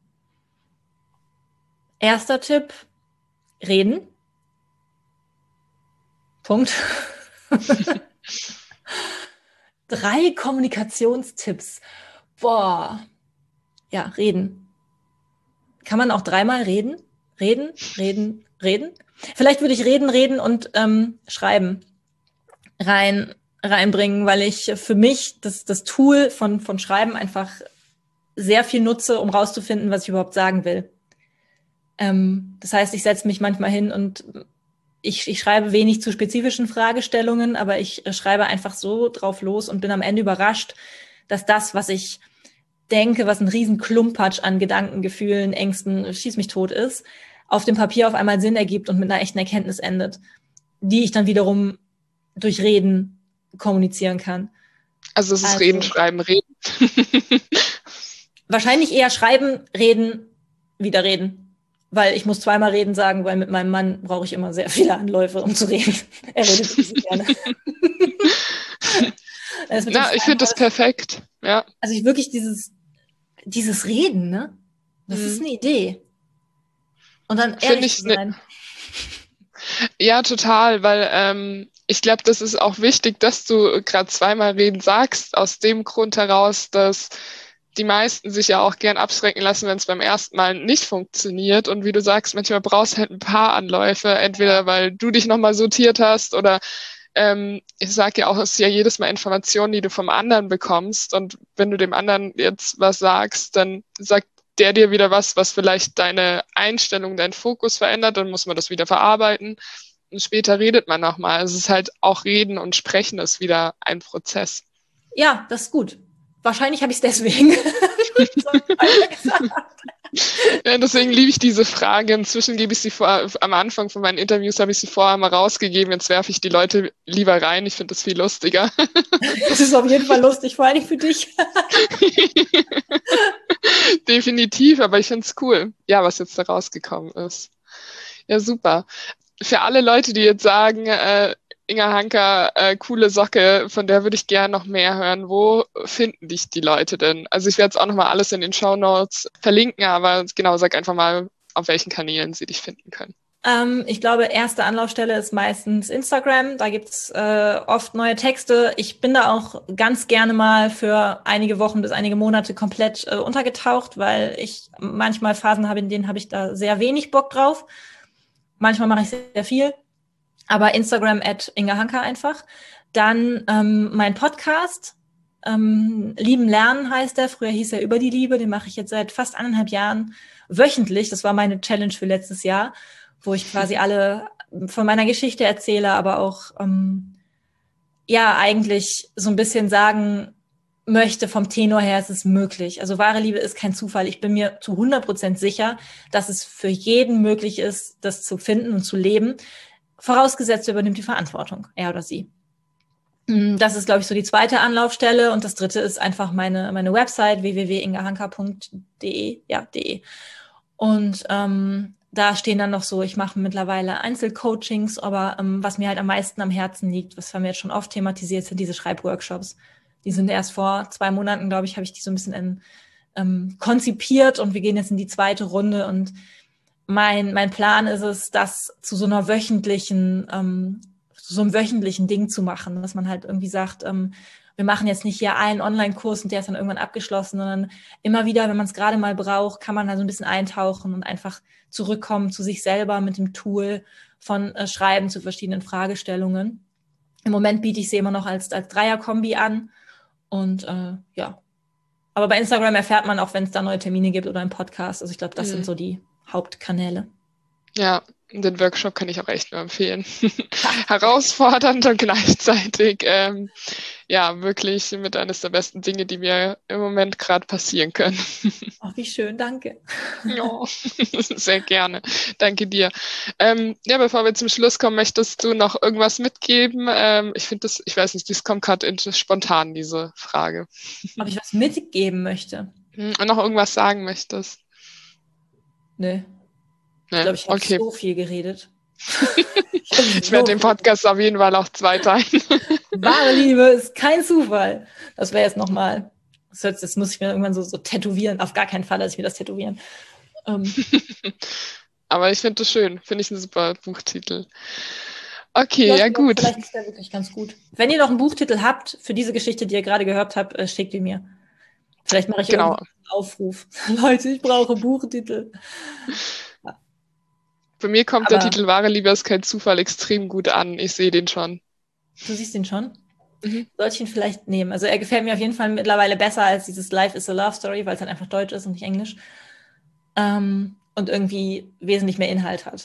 Erster Tipp, reden. Punkt. 3 Kommunikationstipps. Boah. Ja, reden. Kann man auch 3-mal reden? Reden. Vielleicht würde ich reden und schreiben reinbringen, weil ich für mich das Tool von Schreiben einfach sehr viel nutze, um rauszufinden, was ich überhaupt sagen will. Das heißt, ich setze mich manchmal hin und ich schreibe wenig zu spezifischen Fragestellungen, aber ich schreibe einfach so drauf los und bin am Ende überrascht, dass das, was ich denke, was ein riesen Klumpatsch an Gedanken, Gefühlen, Ängsten, schieß mich tot ist, auf dem Papier auf einmal Sinn ergibt und mit einer echten Erkenntnis endet, die ich dann wiederum durch Reden kommunizieren kann. Also es ist Reden, Schreiben, Reden. Wahrscheinlich eher Schreiben, Reden, wieder reden. Weil ich muss 2-mal reden sagen, weil mit meinem Mann brauche ich immer sehr viele Anläufe, um zu reden. Er redet so gerne. Ich finde das perfekt. Ja. Also ich wirklich dieses Reden, ne? Das ist eine Idee. Und dann ehrlich zu sein. Ja, total, weil ich glaube, das ist auch wichtig, dass du gerade 2-mal reden sagst, aus dem Grund heraus, dass die meisten sich ja auch gern abschrecken lassen, wenn es beim ersten Mal nicht funktioniert. Und wie du sagst, manchmal brauchst du halt ein paar Anläufe, entweder weil du dich nochmal sortiert hast oder Ich sage ja auch, es ist ja jedes Mal Informationen, die du vom anderen bekommst. Und wenn du dem anderen jetzt was sagst, dann sagt der dir wieder was vielleicht deine Einstellung, deinen Fokus verändert. Dann muss man das wieder verarbeiten. Und später redet man nochmal. Es ist halt auch Reden und Sprechen ist wieder ein Prozess. Ja, das ist gut. Wahrscheinlich habe ich es deswegen. Ja, deswegen liebe ich diese Frage. Inzwischen gebe ich sie am Anfang von meinen Interviews habe ich sie vorher mal rausgegeben. Jetzt werfe ich die Leute lieber rein. Ich finde das viel lustiger. Das ist auf jeden Fall lustig, vor allem für dich. Definitiv, aber ich finde es cool, ja, was jetzt da rausgekommen ist. Ja, super. Für alle Leute, die jetzt sagen, Inga Hanka, coole Socke, von der würde ich gerne noch mehr hören. Wo finden dich die Leute denn? Also ich werde es auch nochmal alles in den Shownotes verlinken, aber genau, sag einfach mal, auf welchen Kanälen sie dich finden können. Ich glaube, erste Anlaufstelle ist meistens Instagram. Da gibt's oft neue Texte. Ich bin da auch ganz gerne mal für einige Wochen bis einige Monate komplett untergetaucht, weil ich manchmal Phasen habe, in denen habe ich da sehr wenig Bock drauf. Manchmal mache ich sehr viel. Aber Instagram @IngaHanka einfach. Dann mein Podcast, Lieben Lernen heißt der. Früher hieß er Über die Liebe. Den mache ich jetzt seit fast 1,5 Jahren wöchentlich. Das war meine Challenge für letztes Jahr, wo ich quasi alle von meiner Geschichte erzähle, aber auch eigentlich so ein bisschen sagen möchte, vom Tenor her, es ist möglich. Also wahre Liebe ist kein Zufall. Ich bin mir zu 100% sicher, dass es für jeden möglich ist, das zu finden und zu leben. Vorausgesetzt, er übernimmt die Verantwortung, er oder sie. Das ist, glaube ich, so die zweite Anlaufstelle. Und das dritte ist einfach meine Website, www.ingahanka.de. Ja, de. Und da stehen dann noch so, ich mache mittlerweile Einzelcoachings, aber was mir halt am meisten am Herzen liegt, was haben wir jetzt schon oft thematisiert, sind diese Schreibworkshops. Die sind erst vor 2 Monaten, glaube ich, habe ich die so ein bisschen konzipiert und wir gehen jetzt in die zweite Runde und mein Plan ist es, das zu so einem wöchentlichen Ding zu machen, dass man halt irgendwie sagt, wir machen jetzt nicht hier einen Online-Kurs und der ist dann irgendwann abgeschlossen, sondern immer wieder, wenn man es gerade mal braucht, kann man da so ein bisschen eintauchen und einfach zurückkommen zu sich selber mit dem Tool von Schreiben zu verschiedenen Fragestellungen. Im Moment biete ich sie immer noch als Dreier-Kombi an und ja. Aber bei Instagram erfährt man auch, wenn es da neue Termine gibt oder einen Podcast. Also ich glaube, das sind so die Hauptkanäle. Ja, den Workshop kann ich auch echt nur empfehlen. Herausfordernd und gleichzeitig, wirklich mit eines der besten Dinge, die mir im Moment gerade passieren können. Ach, wie schön, danke. Ja, sehr gerne. Danke dir. Bevor wir zum Schluss kommen, möchtest du noch irgendwas mitgeben? Ich weiß nicht, das kommt gerade spontan, diese Frage. Ob ich was mitgeben möchte? Und noch irgendwas sagen möchtest? Nee. Ich glaube, ich habe so viel geredet. Ich werde den Podcast auf jeden Fall auch 2 teilen. Wahre Liebe ist kein Zufall. Das wäre jetzt nochmal, das muss ich mir irgendwann so tätowieren. Auf gar keinen Fall lasse ich mir das tätowieren. Aber ich finde das schön. Finde ich einen super Buchtitel. Okay, ja gut. Vielleicht ist der wirklich ganz gut. Wenn ihr noch einen Buchtitel habt für diese Geschichte, die ihr gerade gehört habt, schickt ihn mir. Vielleicht mache ich einen Aufruf. Leute, ich brauche Buchtitel. Ja. Bei mir kommt der Titel Wahre Liebe ist kein Zufall extrem gut an. Ich sehe den schon. Du siehst den schon? Sollte ich ihn vielleicht nehmen? Also er gefällt mir auf jeden Fall mittlerweile besser als dieses Life is a Love Story, weil es halt einfach Deutsch ist und nicht Englisch. Und irgendwie wesentlich mehr Inhalt hat.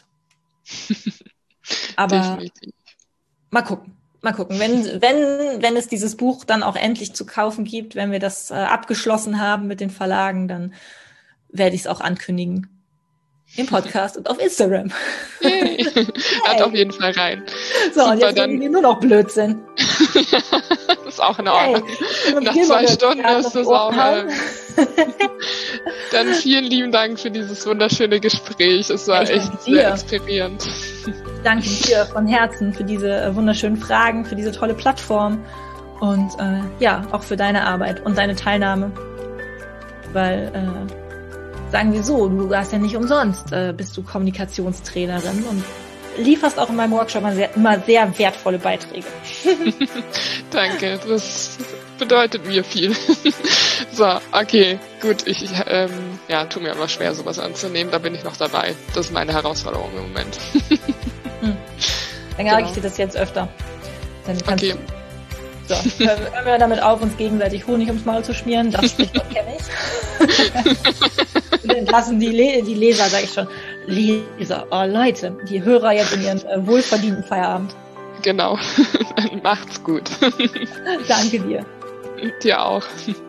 Aber definitiv. Mal gucken. Wenn es dieses Buch dann auch endlich zu kaufen gibt, wenn wir das abgeschlossen haben mit den Verlagen, dann werde ich es auch ankündigen. Im Podcast und auf Instagram. Hey. Hat auf jeden Fall rein. So, super, und jetzt dann wir nur noch Blödsinn. Das ist auch in Ordnung. Hey, nach 2 Stunden ist das auch. Dann vielen lieben Dank für dieses wunderschöne Gespräch. Es war echt sehr inspirierend. Danke dir von Herzen für diese wunderschönen Fragen, für diese tolle Plattform und auch für deine Arbeit und deine Teilnahme. Weil sagen wir so, du hast ja nicht umsonst, bist du Kommunikationstrainerin und lieferst auch in meinem Workshop immer sehr wertvolle Beiträge. Danke, das bedeutet mir viel. So, okay, gut, ich tue mir immer schwer, sowas anzunehmen, da bin ich noch dabei. Das ist meine Herausforderung im Moment. Dann sage ich dir das jetzt öfter. Dann kannst du. So, hören wir damit auf, uns gegenseitig Honig ums Maul zu schmieren. Das Sprichwort kenne ich. Und dann lassen die Leser, sage ich schon, Leser, oh Leute, die Hörer jetzt in ihren wohlverdienten Feierabend. Genau. Macht's gut. Danke dir. Dir auch.